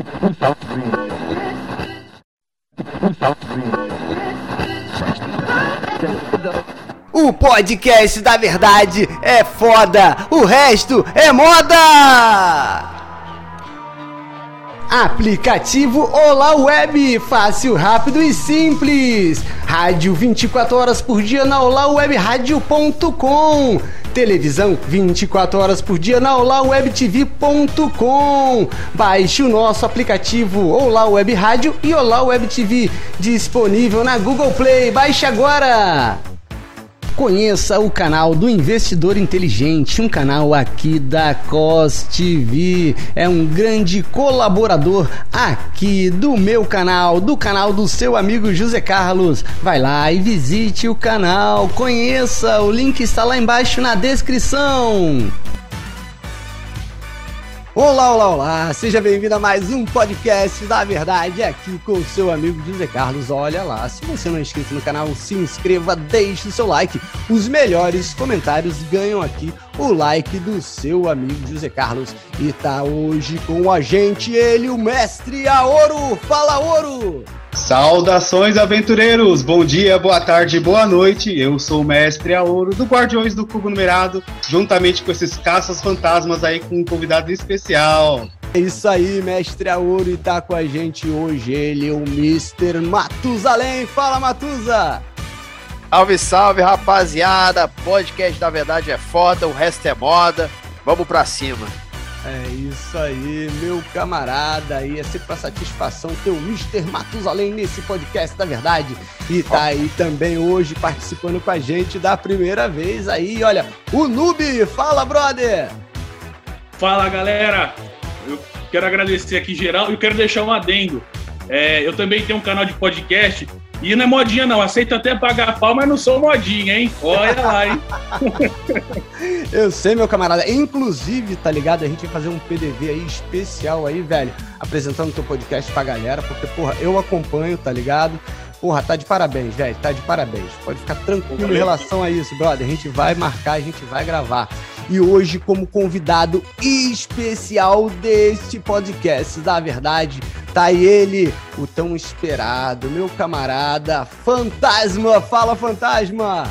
O podcast da verdade é foda, o resto é moda! Aplicativo Olá Web, fácil, rápido e simples. Rádio 24 horas por dia na olawebrádio.com. Televisão 24 horas por dia na olawebtv.com. Baixe o nosso aplicativo Olá Web Rádio e Olá Web TV, disponível na Google Play. Baixe agora! Conheça o canal do Investidor Inteligente, um canal aqui da COS TV. É um grande colaborador aqui do meu canal, do canal do seu amigo José Carlos. Vai lá e visite o canal, conheça, o link está lá embaixo na descrição. Olá, olá, olá, seja bem-vindo a mais um podcast da verdade aqui com o seu amigo José Carlos. Olha lá, se você não é inscrito no canal, se inscreva, deixe o seu like. Os melhores comentários ganham aqui o like do seu amigo José Carlos. E tá hoje com a gente ele, o mestre Aoro. Fala, Aoro! Saudações, aventureiros! Bom dia, boa tarde, boa noite. Eu sou o mestre Aoro do Guardiões do Cubo Numerado, juntamente com esses caças fantasmas aí com um convidado especial. É isso aí, mestre Aoro, e tá com a gente hoje ele, o Mr. Matusalém. Fala, Matusa! Salve, salve, rapaziada! Podcast da verdade é foda, o resto é moda. Vamos pra cima. É isso aí, meu camarada, aí é sempre pra satisfação ter o Mr. Matusalém nesse podcast da verdade. E tá aí também hoje participando com a gente da primeira vez aí, olha, o Noob. Fala, brother! Fala, galera! Eu quero agradecer aqui geral e eu quero deixar um adendo. Eu também tenho um canal de podcast e não é modinha não, aceito até pagar pau, mas não sou modinha, hein? Olha lá, hein? Eu sei, meu camarada. Inclusive, tá ligado? A gente vai fazer um PDV aí especial aí, velho, apresentando o teu podcast pra galera, porque, porra, eu acompanho, tá ligado? Porra, tá de parabéns, velho, tá de parabéns. Pode ficar tranquilo em relação a isso, brother. A gente vai marcar, a gente vai gravar. E hoje, como convidado especial deste podcast da verdade, tá ele, o tão esperado, meu camarada, Fantasma. Fala, Fantasma!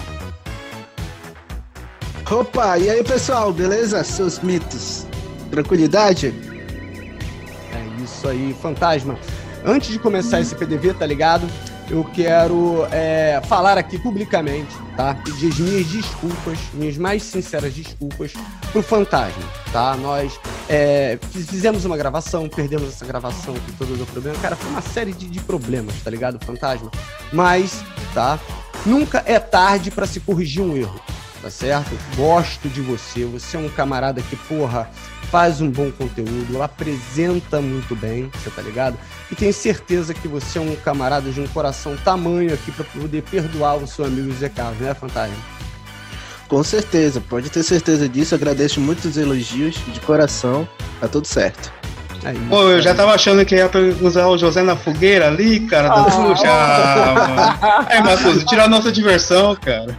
Opa, e aí, pessoal, beleza? Seus mitos, tranquilidade? É isso aí, Fantasma. Antes de começar esse PDV, tá ligado? Eu quero falar aqui publicamente, tá? Pedir as minhas desculpas, minhas mais sinceras desculpas pro Fantasma, tá? Nós fizemos uma gravação, perdemos essa gravação com todo o problema. Cara, foi uma série de problemas, tá ligado, Fantasma? Mas, tá? Nunca é tarde pra se corrigir um erro, tá certo? Gosto de você, você é um camarada que, porra, faz um bom conteúdo, apresenta muito bem, você tá ligado? E tenho certeza que você é um camarada de um coração tamanho aqui pra poder perdoar o seu amigo Zé Carlos, né, Fantasma? Com certeza, pode ter certeza disso. Agradeço muitos elogios de coração, tá tudo certo. Pô, eu já tava achando que ia usar o José na fogueira ali, cara. Puxa, mano. Matuza, tirar a nossa diversão, cara.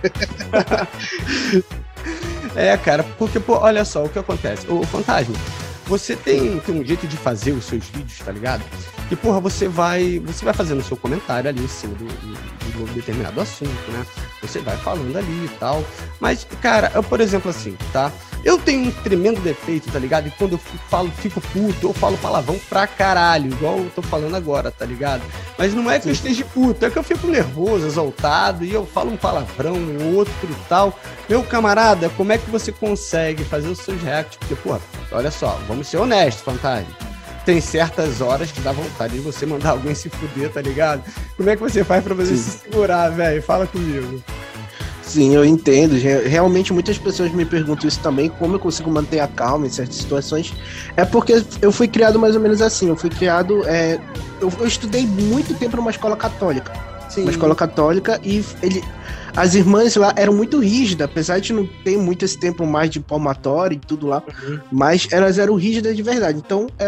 Cara, porque, pô, olha só o que acontece. Ô, Fantasma, você tem um jeito de fazer os seus vídeos, tá ligado? E, porra, você vai fazendo o seu comentário ali, assim, do determinado assunto, né? Você vai falando ali e tal. Mas, cara, eu, por exemplo, assim, tá? Eu tenho um tremendo defeito, tá ligado? E quando eu fico puto, eu falo palavrão pra caralho, igual eu tô falando agora, tá ligado? Mas não é que eu esteja puto, é que eu fico nervoso, exaltado, e eu falo um palavrão, outro e tal. Meu camarada, como é que você consegue fazer os seus reacts? Porque, porra, olha só, vamos ser honestos, Fantasma. Tem certas horas que dá vontade de você mandar alguém se fuder, tá ligado? Como é que você faz pra você se segurar, velho? Fala comigo. Sim, eu entendo. Realmente muitas pessoas me perguntam isso também, como eu consigo manter a calma em certas situações. É porque eu fui criado mais ou menos assim. Eu fui criado... Eu estudei muito tempo numa escola católica. Sim. Uma escola católica e as irmãs lá eram muito rígidas, apesar de não ter muito esse tempo mais de palmatório e tudo lá, mas elas eram rígidas de verdade. Então,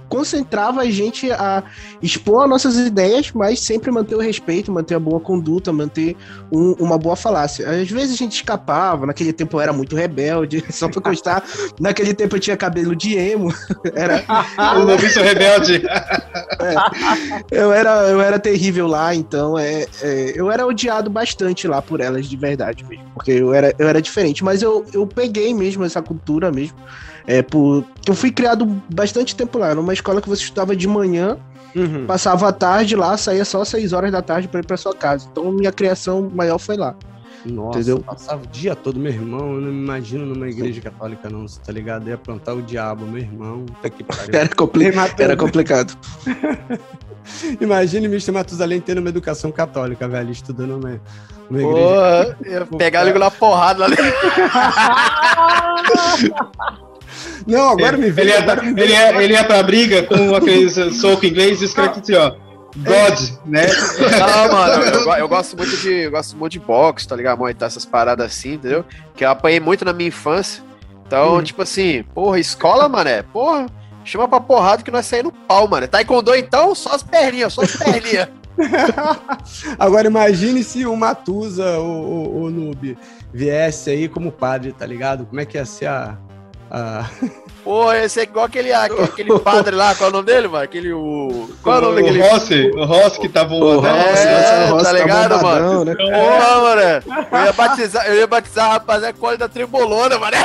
concentrava a gente a expor as nossas ideias, mas sempre manter o respeito, manter a boa conduta, manter uma boa falácia. Às vezes a gente escapava, naquele tempo eu era muito rebelde, só pra constar, naquele tempo eu tinha cabelo de emo, O noviço rebelde. eu era terrível lá, então eu era odiado bastante lá por elas, de verdade mesmo, porque eu era diferente, mas eu peguei mesmo essa cultura mesmo, eu fui criado bastante tempo lá, numa escola que você estudava de manhã, passava a tarde lá, saía só 6 horas da tarde para ir para sua casa, então minha criação maior foi lá. Nossa, entendeu? Passava o dia todo, meu irmão. Eu não me imagino numa igreja católica, não, você tá ligado? Ia aprontar o diabo, meu irmão. Puta que pariu. Era complicado. Imagine Mr. Matusalém tendo uma educação católica, velho, estudando uma igreja. Porra, ia pegar a língua na porrada lá dentro. Não, agora me vê. Ele ia pra briga com aquele soco inglês e escreve assim, ó. God, né? Não, mano, eu gosto muito de boxe, tá ligado? Muay Thai, essas paradas assim, entendeu? Que eu apanhei muito na minha infância. Então, tipo assim, porra, escola, mané, porra, chama pra porrada que nós saímos no pau, mano. Taekwondo, então, só as perninhas. Agora imagine se o Matusa, o Noob, viesse aí como padre, tá ligado? Como é que ia ser a... Pô, esse é igual aquele padre lá, qual é o nome dele, mano? Qual é o nome daquele? O Rossi que tá voando. Tá ligado, tá bombadão, mano? né? Porra, mano. Eu ia batizar a rapaziada com óleo da Trembolona, mano.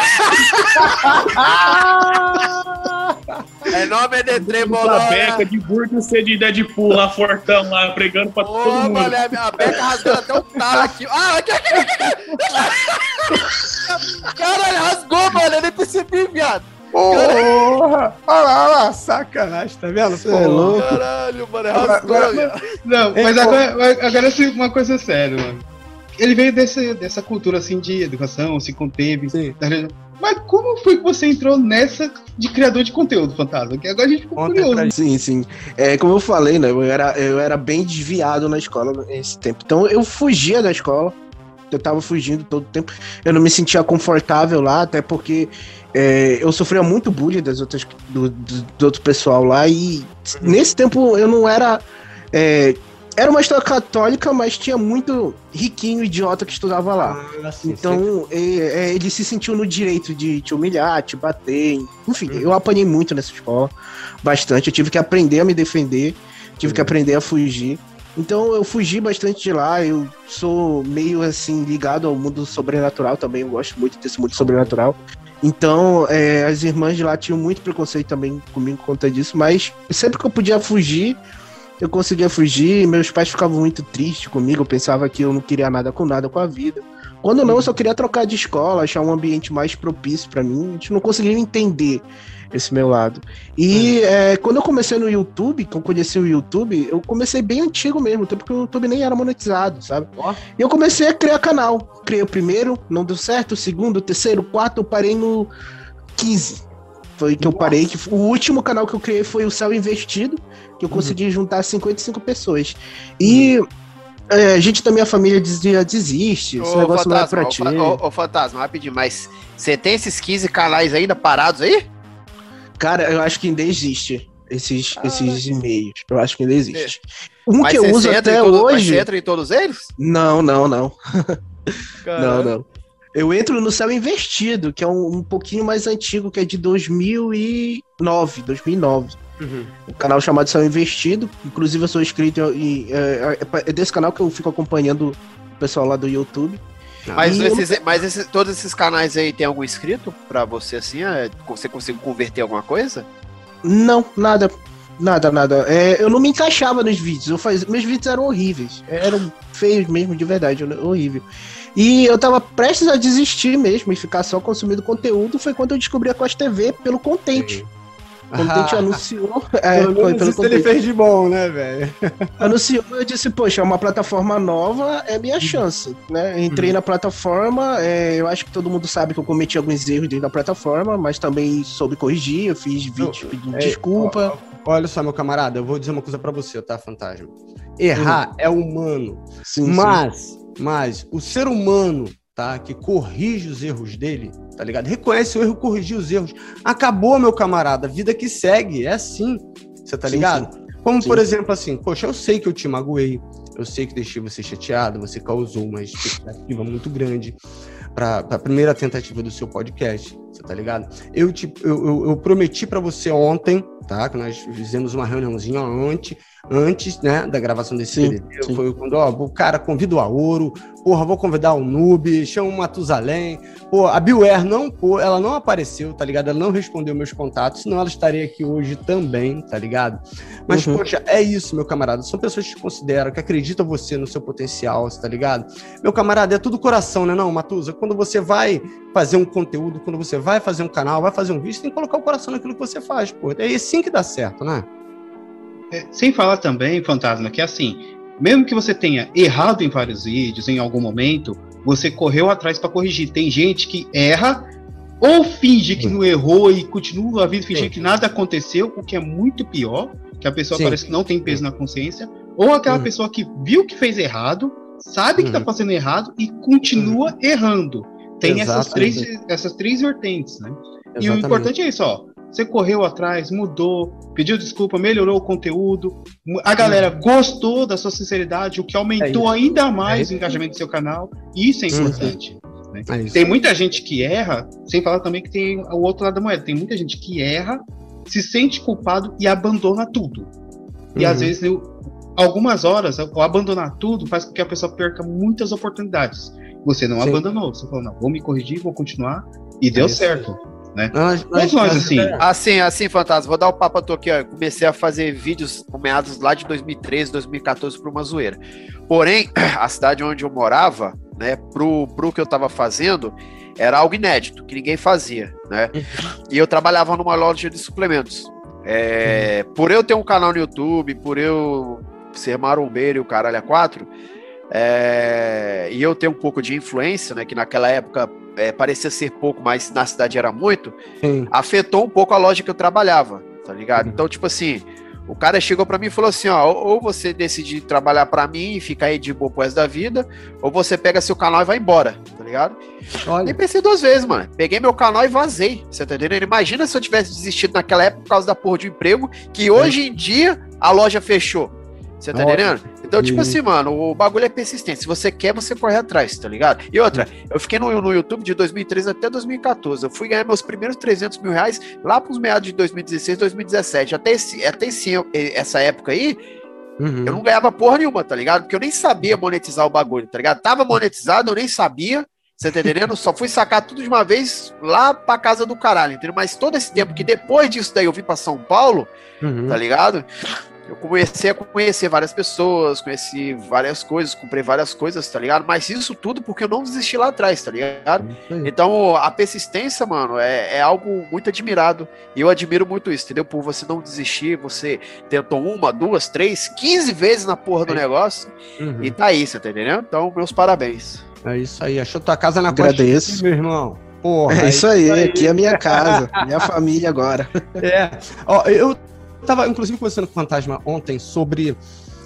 É nome de Trembolona. Beca de burro ser de Deadpool lá, fortão lá, pregando pra todo mundo. Mano, a Beca rasgando até o talo aqui. Aqui. Caralho, rasgou, mano. Eu nem percebi, viado. Porra! Olha lá, sacanagem, tá vendo? Você é louco. Caralho, mano, rasgou, viado. Não, mas agora assim, uma coisa séria, mano. Ele veio dessa cultura assim de educação, se conteve. Sim. Mas como foi que você entrou nessa de criador de conteúdo, Fantasma? Que agora a gente ficou curioso. Sim. Como eu falei, né? Eu era bem desviado na escola nesse tempo. Então eu fugia da escola. Eu tava fugindo todo o tempo. Eu não me sentia confortável lá, até porque eu sofria muito bullying do outro pessoal lá. E nesse tempo eu não era... Era uma escola católica, mas tinha muito riquinho idiota que estudava lá. Então, ele se sentiu no direito de te humilhar, te bater. Enfim, eu apanhei muito nessa escola, bastante. Eu tive que aprender a me defender, tive que aprender a fugir. Então, eu fugi bastante de lá. Eu sou meio, assim, ligado ao mundo sobrenatural também. Eu gosto muito desse mundo sobrenatural. Então, as irmãs de lá tinham muito preconceito também comigo por conta disso. Mas sempre que eu podia fugir, eu conseguia fugir, meus pais ficavam muito tristes comigo, eu pensava que eu não queria nada com a vida. Quando não, eu só queria trocar de escola, achar um ambiente mais propício pra mim, a gente não conseguia entender esse meu lado. E quando eu comecei no YouTube, que eu conheci o YouTube, eu comecei bem antigo mesmo, tempo que o YouTube nem era monetizado, sabe? E eu comecei a criar canal. Criei o primeiro, não deu certo, o segundo, o terceiro, o quarto, eu parei no 15. Foi que eu parei, que o último canal que eu criei foi o Céu Investido, que eu consegui juntar 55 pessoas. E a gente da minha família dizia, desiste, esse negócio não é pra ti. Ô, Fantasma, rapidinho, mas você tem esses 15 canais ainda parados aí? Cara, eu acho que ainda existe esses e-mails. Eu acho que ainda existe. Um mas que eu uso até hoje... Mas você entra em todos eles? Não. Não. Eu entro no Céu Investido, que é um pouquinho mais antigo, que é de 2009. Um canal chamado Céu Investido. Inclusive eu sou inscrito e é desse canal que eu fico acompanhando o pessoal lá do YouTube. Mas todos esses canais aí tem algum inscrito pra você assim? Você conseguiu converter alguma coisa? Não, nada. Eu não me encaixava nos vídeos. Meus vídeos eram horríveis. Eram feios mesmo, de verdade. Horrível. E eu tava prestes a desistir mesmo e ficar só consumindo conteúdo. Foi quando eu descobri a Costa TV pelo Content. Content anunciou. Pelo Content. Ele fez de bom, né, velho? Anunciou, eu disse, poxa, é uma plataforma nova, é minha chance, né? Entrei na plataforma, eu acho que todo mundo sabe que eu cometi alguns erros dentro da plataforma, mas também soube corrigir, eu fiz vídeos pedindo desculpa. Olha só, meu camarada, eu vou dizer uma coisa pra você, tá, Fantasma? Errar é humano. Sim, mas o ser humano tá? Que corrige os erros dele, tá ligado? Reconhece o erro, corrigir os erros. Acabou, meu camarada, vida que segue, é assim, você tá ligado? Sim. Como, por exemplo, assim, poxa, eu sei que eu te magoei, eu sei que deixei você chateado, você causou uma expectativa muito grande para a primeira tentativa do seu podcast, você tá ligado? Eu prometi para você ontem, tá? Que nós fizemos uma reuniãozinha antes, né, da gravação desse vídeo. Foi quando, o cara convida o Aoro, porra, vou convidar o Noob, chama o Matusalém, pô, a Biuer ela não apareceu, tá ligado? Ela não respondeu meus contatos, senão ela estaria aqui hoje também, tá ligado? Mas, poxa, é isso, meu camarada, são pessoas que te consideram, que acreditam você no seu potencial, tá ligado? Meu camarada, é tudo coração, né não, Matusa? Quando você vai fazer um conteúdo, quando você vai fazer um canal, vai fazer um vídeo, você tem que colocar o coração naquilo que você faz, pô. É assim que dá certo, né? Sem falar também, Fantasma, que assim, mesmo que você tenha errado em vários vídeos, em algum momento, você correu atrás para corrigir. Tem gente que erra ou finge que não errou e continua a vida fingindo que nada aconteceu, o que é muito pior, que a pessoa parece que não tem peso na consciência, ou aquela pessoa que viu que fez errado, sabe que tá fazendo errado e continua errando. Tem essas três vertentes, né? Exatamente. E o importante é isso, ó. Você correu atrás, mudou, pediu desculpa, melhorou o conteúdo. A galera gostou da sua sinceridade, o que aumentou ainda mais o engajamento do seu canal. E isso é importante. Né? Tem muita gente que erra, sem falar também que tem o outro lado da moeda. Tem muita gente que erra, se sente culpado e abandona tudo. E às vezes, algumas horas, o abandonar tudo faz com que a pessoa perca muitas oportunidades. Você não abandonou, você falou, não, vou me corrigir, vou continuar. E deu certo. Né? Assim, Fantasma, vou dar o papo aqui, ó. Eu comecei a fazer vídeos com meados lá de 2013, 2014 para uma zoeira. Porém, a cidade onde eu morava, né, pro que eu tava fazendo, era algo inédito, que ninguém fazia, né? E eu trabalhava numa loja de suplementos. Por eu ter um canal no YouTube, por eu ser marombeiro e o caralho a 4, e eu ter um pouco de influência, né, que naquela época parecia ser pouco, mas na cidade era muito, afetou um pouco a loja que eu trabalhava, tá ligado? Então, tipo assim, o cara chegou pra mim e falou assim, ó, ou você decide trabalhar pra mim e ficar aí de boa pro resto da vida, ou você pega seu canal e vai embora, tá ligado? Nem pensei 2 vezes, mano. Peguei meu canal e vazei, você tá entendendo? Imagina se eu tivesse desistido naquela época por causa da porra de um emprego, que hoje em dia a loja fechou. Você tá entendendo? Então, tipo assim, mano, o bagulho é persistente. Se você quer, você corre atrás, tá ligado? E outra, eu fiquei no YouTube de 2013 até 2014. Eu fui ganhar meus primeiros 300 mil reais lá pros meados de 2016, 2017. Até essa época aí, eu não ganhava porra nenhuma, tá ligado? Porque eu nem sabia monetizar o bagulho, tá ligado? Tava monetizado, eu nem sabia. Você tá entendendo? Só fui sacar tudo de uma vez lá pra casa do caralho, entendeu? Mas todo esse tempo que depois disso daí eu vim pra São Paulo, tá ligado? Eu comecei a conhecer várias pessoas, conheci várias coisas, comprei várias coisas, tá ligado? Mas isso tudo porque eu não desisti lá atrás, tá ligado? Então, a persistência, mano, é algo muito admirado. E eu admiro muito isso, entendeu? Por você não desistir, você tentou 1, 2, 3, 15 vezes na porra do negócio e tá aí, você tá entendendo? Então, meus parabéns. É isso aí, achou tua casa na Agradeço, meu irmão. Porra, é isso aí, aqui é a minha casa, minha família agora. Ó, eu tava, inclusive, conversando com o Fantasma ontem sobre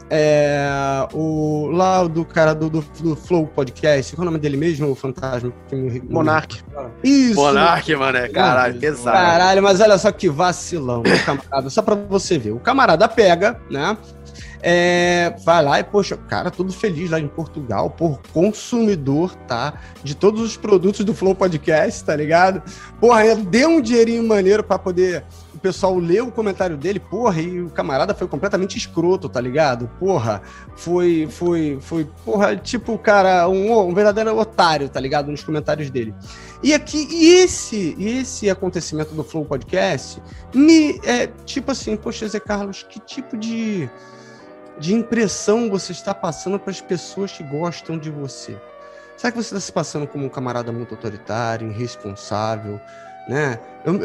o do cara do Flow Podcast. Qual é o nome dele mesmo, o Fantasma? Monark. Isso. Monark, mano, caralho, pesado. Caralho, mas olha só que vacilão, meu camarada. Só pra você ver. O camarada pega, né? Vai lá e, poxa, cara, todo feliz lá em Portugal, por consumidor, tá? De todos os produtos do Flow Podcast, tá ligado? Porra, deu um dinheirinho maneiro pra poder o pessoal ler o comentário dele, porra, e o camarada foi completamente escroto, tá ligado? Porra, foi, porra, tipo, cara, um verdadeiro otário, tá ligado? Nos comentários dele. E esse acontecimento do Flow Podcast tipo assim, poxa, Zé Carlos, que tipo de impressão você está passando para as pessoas que gostam de você? Será que você está se passando como um camarada muito autoritário, irresponsável, né?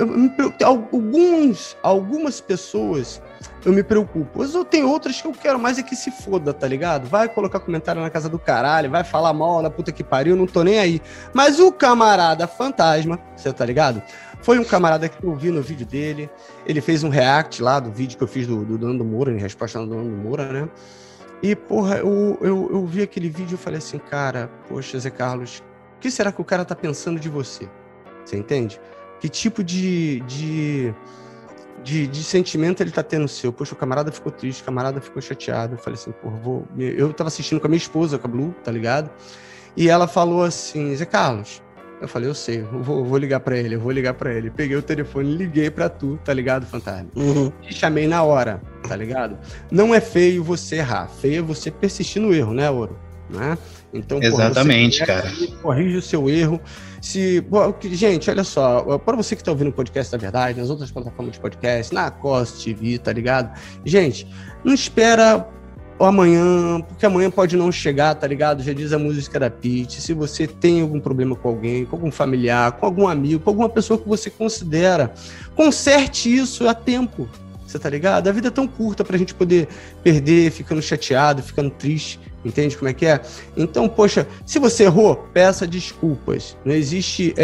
Algumas pessoas eu me preocupo, mas eu tenho outras que eu quero mais é que se foda, tá ligado? Vai colocar comentário na casa do caralho, vai falar mal da puta que pariu, não tô nem aí. Mas o camarada Fantasma, você tá ligado? Foi um camarada que eu vi no vídeo dele, ele fez um react lá do vídeo que eu fiz do Nando Moura, em resposta ao Nando Moura, né? E, porra, eu vi aquele vídeo e falei assim, cara, poxa, Zé Carlos, que será que o cara tá pensando de você? Você entende? Que tipo de sentimento ele tá tendo seu? Poxa, o camarada ficou triste, o camarada ficou chateado. Eu falei assim, pô, eu tava assistindo com a minha esposa, com a Blue, tá ligado? E ela falou assim, Zé Carlos, eu falei, eu sei, eu vou ligar pra ele, Peguei o telefone, liguei pra tu, tá ligado, Fantasma? Te chamei na hora, tá ligado? Não é feio você errar, feio é você persistir no erro, né, Ouro? Né? Então, exatamente, porra, cara. Corrige o seu erro. Gente, olha só, para você que tá ouvindo o podcast da Verdade, nas outras plataformas de podcast, na Costa TV, tá ligado? Gente, não espera amanhã, porque amanhã pode não chegar, tá ligado? Já diz a música da Pitty. Se você tem algum problema com alguém, com algum familiar, com algum amigo, com alguma pessoa que você considera, conserte isso a tempo. Você tá ligado? A vida é tão curta pra gente poder perder ficando chateado, ficando triste. Entende como é que é? Então, poxa, se você errou, peça desculpas. Não existe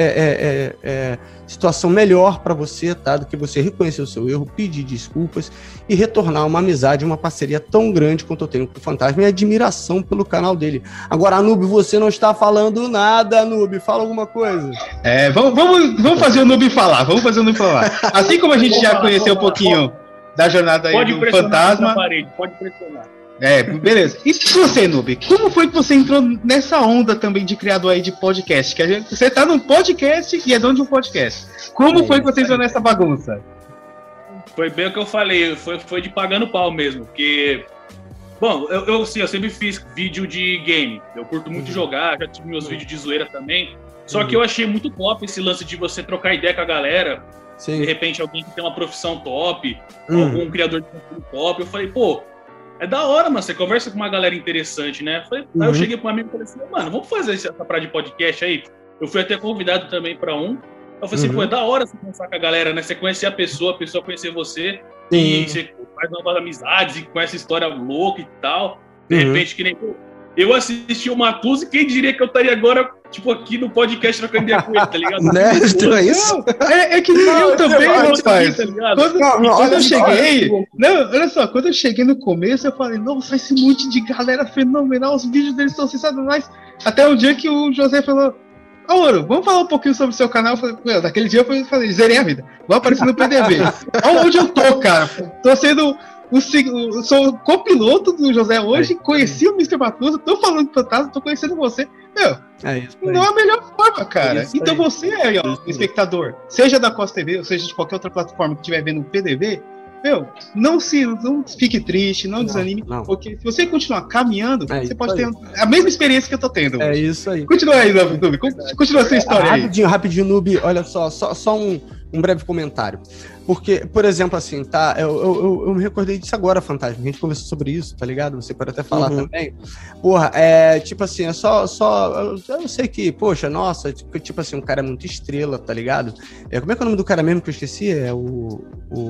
situação melhor para você, tá? Do que você reconhecer o seu erro, pedir desculpas e retornar uma amizade, uma parceria tão grande quanto eu tenho com o Fantasma e admiração pelo canal dele. Agora, Anub, você não está falando nada, Anub. Fala alguma coisa. Vamos fazer o Noob falar. Assim como a gente já conheceu um pouquinho da jornada aí do Fantasma. Pode pressionar. Beleza. E você, Noob, como foi que você entrou nessa onda também de criador aí de podcast? Você tá num podcast e é dono de um podcast. Como foi que você entrou nessa bagunça? Foi bem o que eu falei, foi de pagando pau mesmo, porque... Bom, eu sempre fiz vídeo de game, eu curto muito jogar, já tive meus vídeos de zoeira também, só que eu achei muito top esse lance de você trocar ideia com a galera, de repente alguém que tem uma profissão top, algum criador de conteúdo top, eu falei, pô, é da hora, mano, você conversa com uma galera interessante, né? Aí eu cheguei para um amigo e falei assim, mano, vamos fazer essa parada de podcast aí? Eu fui até convidado também para um. Eu falei assim, pô, é da hora você conversar com a galera, né? Você conhecer a pessoa conhecer você, e você faz novas amizades, e conhece história louca e tal. De repente, que nem eu assisti o Matuso, e quem diria que eu estaria agora, tipo, aqui no podcast trocando ideia com ele, tá ligado? Né? Então é isso? É que eu também, rapaz. Quando eu cheguei... Não, olha só, quando eu cheguei no começo, eu falei, nossa, esse monte de galera fenomenal, os vídeos deles estão sensacionais. Até o dia que o José falou, Ouro, vamos falar um pouquinho sobre o seu canal. Eu falei, daquele dia eu falei, zerei a vida. Vou aparecer no PDV. Onde eu tô, cara? Tô sendo... sou copiloto do José hoje, conheci o Mr. Matusa, tô falando de fantasma, tô conhecendo você. Não é a melhor forma, cara. Então você aí, ó, espectador, seja da Costa TV, ou seja de qualquer outra plataforma que estiver vendo o PDV, não fique triste, não desanime, porque se você continuar caminhando, você pode ter a mesma experiência que eu tô tendo. É isso aí. Continua aí, Noob. Continua a sua história aí. Rapidinho, Noob, olha só um breve comentário. Porque, por exemplo, assim, tá? Eu me recordei disso agora, Fantasma. A gente conversou sobre isso, tá ligado? Você pode até falar também. Porra, tipo assim, é só. Eu sei que, poxa, nossa, tipo assim, um cara é muito estrela, tá ligado? Como é que é o nome do cara mesmo que eu esqueci? É o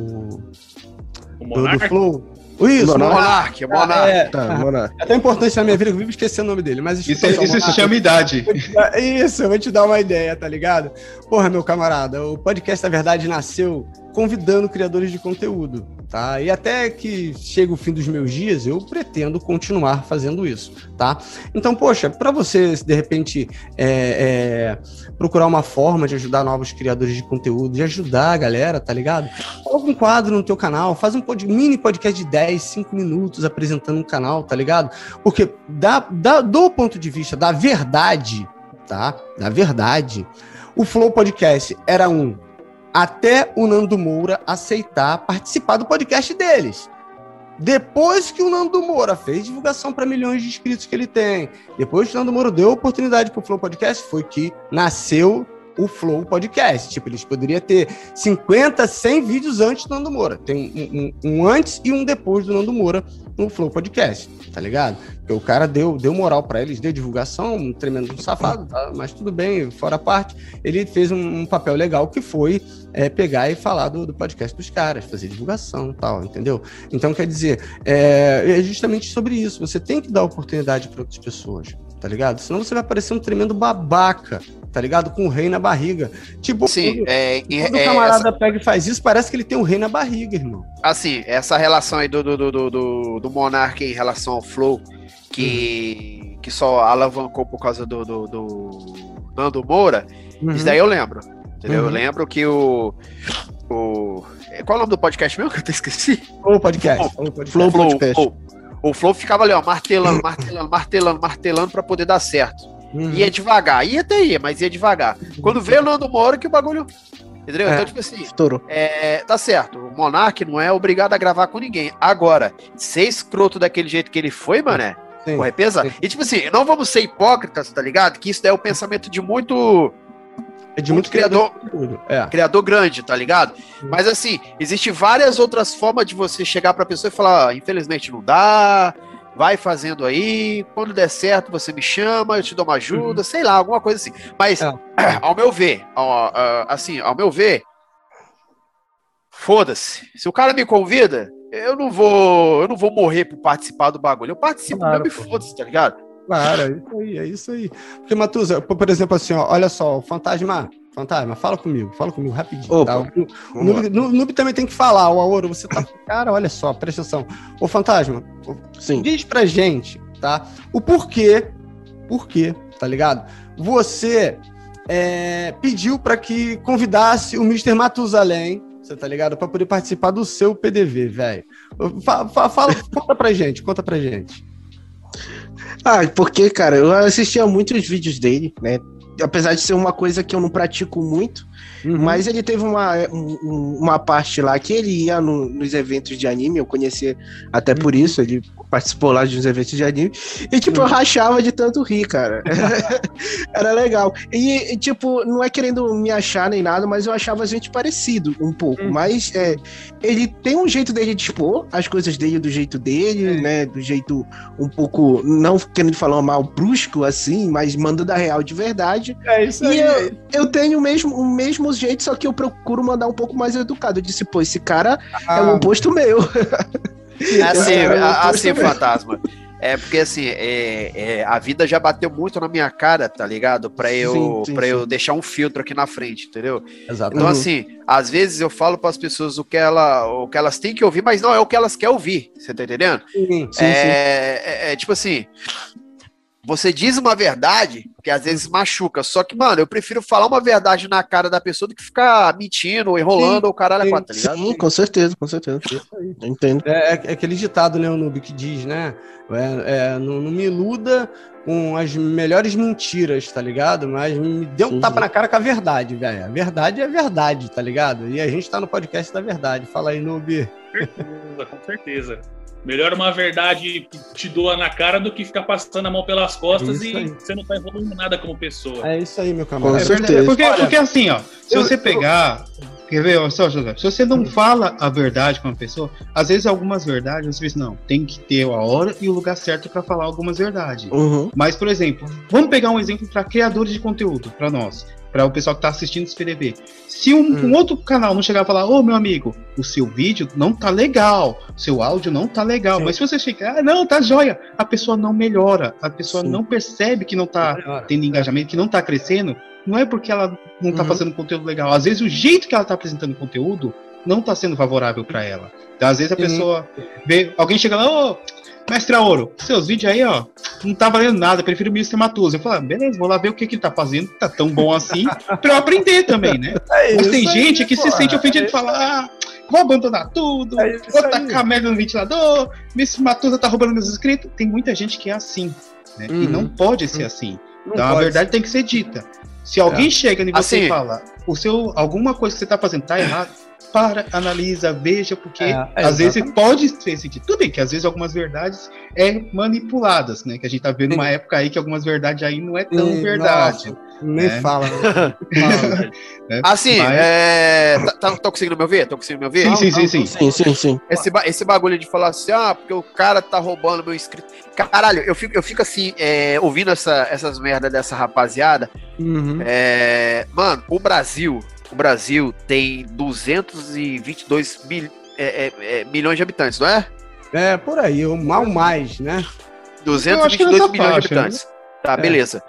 do Flow. Isso, Monark. É tão importante na minha vida que eu vivo esquecendo o nome dele. Mas isso se chama idade. Isso, eu vou te dar uma ideia, tá ligado? Porra, meu camarada, o podcast, na verdade, nasceu convidando criadores de conteúdo, tá? E até que chega o fim dos meus dias, eu pretendo continuar fazendo isso, tá? Então, poxa, para você, de repente, procurar uma forma de ajudar novos criadores de conteúdo, de ajudar a galera, tá ligado? Coloca um quadro no teu canal, faz um mini podcast de 10, 5 minutos apresentando um canal, tá ligado? Porque do ponto de vista da verdade, tá? Da verdade, o Flow Podcast era até o Nando Moura aceitar participar do podcast deles. Depois que o Nando Moura fez divulgação para milhões de inscritos que ele tem, depois que o Nando Moura deu oportunidade para o Flow Podcast, foi que nasceu o Flow Podcast. Tipo, eles poderiam ter 50, 100 vídeos antes do Nando Moura. Tem um antes e um depois do Nando Moura no Flow Podcast, tá ligado? Porque o cara deu moral pra eles, deu divulgação, um tremendo safado, tá? Mas tudo bem, fora a parte, ele fez um papel legal que foi pegar e falar do podcast dos caras, fazer divulgação e tal, entendeu? Então, quer dizer, é justamente sobre isso. Você tem que dar oportunidade para outras pessoas, tá ligado? Senão você vai parecer um tremendo babaca, tá ligado? Com o rei na barriga. Tipo, sim, quando o camarada pega e faz isso, parece que ele tem um rei na barriga, irmão. Assim, essa relação aí do Monark em relação ao Flow, que só alavancou por causa Nando Moura, isso daí eu lembro. Entendeu? Eu lembro que o. Qual é o nome do podcast mesmo que eu até esqueci? O podcast. Flow Podcast. O Flow ficava ali, ó, martelando pra poder dar certo. Ia devagar, ia até ia, mas ia devagar. Quando veio o Nando Moura que o bagulho. Entendeu? Então, tipo assim, estourou. Tá certo, o Monark não é obrigado a gravar com ninguém. Agora, ser escroto daquele jeito que ele foi, mané, porra, é pesado. E tipo assim, não vamos ser hipócritas, tá ligado? Que isso daí é o pensamento de muito... de muito criador grande, tá ligado? Mas assim, existe várias outras formas de você chegar pra pessoa e falar, infelizmente não dá, vai fazendo aí, quando der certo você me chama, eu te dou uma ajuda, sei lá, alguma coisa assim. Mas, ao meu ver, foda-se. Se o cara me convida, eu não vou morrer por participar do bagulho. Eu participo mesmo e foda-se, tá ligado? Claro, é isso aí. Porque, Matuza, por exemplo, assim, ó, olha só, o Fantasma, fala comigo rapidinho. Tá? O Noob também tem que falar, o Aoro, você tá... Cara, olha só, presta atenção. Ô, Fantasma, diz pra gente, tá? O porquê, tá ligado? Você pediu pra que convidasse o Mr. Matusalém, você tá ligado? Pra poder participar do seu PDV, velho. Conta pra gente. Porque, cara, eu assistia muitos vídeos dele, né? Apesar de ser uma coisa que eu não pratico muito, mas ele teve uma parte lá que ele ia nos eventos de anime, eu conhecia até por isso, ele participou lá de uns eventos de anime, e tipo, eu rachava de tanto rir, cara. Era legal. E tipo, não é querendo me achar nem nada, mas eu achava a gente parecido um pouco, mas ele tem um jeito dele de expor as coisas dele do jeito dele, né, do jeito um pouco, não querendo falar mal brusco assim, mas mandando a real de verdade. É isso aí. E eu tenho o mesmo jeito, só que eu procuro mandar um pouco mais educado. Eu disse, pô, esse cara é o oposto meu. Assim, Fantasma. Porque assim, a vida já bateu muito na minha cara, tá ligado? Pra eu deixar um filtro aqui na frente, entendeu? Exatamente. Então, assim, às vezes eu falo pras pessoas o que elas têm que ouvir, mas não é o que elas querem ouvir. Você tá entendendo? Sim. Tipo assim, você diz uma verdade que às vezes machuca, só que, mano, eu prefiro falar uma verdade na cara da pessoa do que ficar mentindo, enrolando ou caralho a quatro, tá ligado? Sim, com certeza. Eu entendo. É aquele ditado, né, o Noob, que diz, né? Não me iluda com as melhores mentiras, tá ligado? Mas me dê um tapa na cara com a verdade, velho. A verdade é verdade, tá ligado? E a gente tá no podcast da verdade. Fala aí, Noob. Com certeza. Melhor uma verdade que te doa na cara do que ficar passando a mão pelas costas você não tá evoluindo nada como pessoa. É isso aí, meu camarada. Com certeza. Porque assim, ó, se você pegar... Quer ver, só, José? Se você não fala a verdade com uma pessoa, às vezes algumas verdades, você diz, não, tem que ter a hora e o lugar certo para falar algumas verdades. Mas, por exemplo, vamos pegar um exemplo para criadores de conteúdo, para nós, para o pessoal que tá assistindo esse PDV. Se um outro canal não chegar a falar, ô, meu amigo, o seu vídeo não tá legal, o seu áudio não tá legal, mas se você chegar, não, tá joia, a pessoa não melhora, a pessoa não percebe que não tá tendo engajamento, que não tá crescendo, não é porque ela não tá fazendo conteúdo legal. Às vezes o jeito que ela tá apresentando conteúdo não tá sendo favorável para ela. Então, às vezes a pessoa vê, alguém chega lá, ô, Mestre Aoro, seus vídeos aí, ó, não tá valendo nada, eu prefiro o Mr. Matuza. Eu falo, beleza, vou lá ver o que ele tá fazendo, tá tão bom assim, pra eu aprender também, né? Mas tem gente que se sente ofendido e fala, vou abandonar tudo, vou tacar merda no ventilador, Mr. Matuza tá roubando meus inscritos. Tem muita gente que é assim, né? E não pode ser assim. Então a verdade tem que ser dita. Se alguém chega em você e fala, alguma coisa que você tá fazendo tá errado, analisa, veja, porque às vezes pode ser sentido. Tudo bem que às vezes algumas verdades manipuladas, né? Que a gente tá vendo uma época aí que algumas verdades aí não é tão verdade. Nossa, nem fala. Assim, tô conseguindo me ouvir? Sim. Esse bagulho de falar assim, porque o cara tá roubando meu inscrito. Caralho, eu fico assim, ouvindo essas merdas dessa rapaziada. Mano, o Brasil tem 222 milhões de habitantes, não é? É, por aí, mal mais, né? 222 milhões de habitantes. Né? Tá, beleza.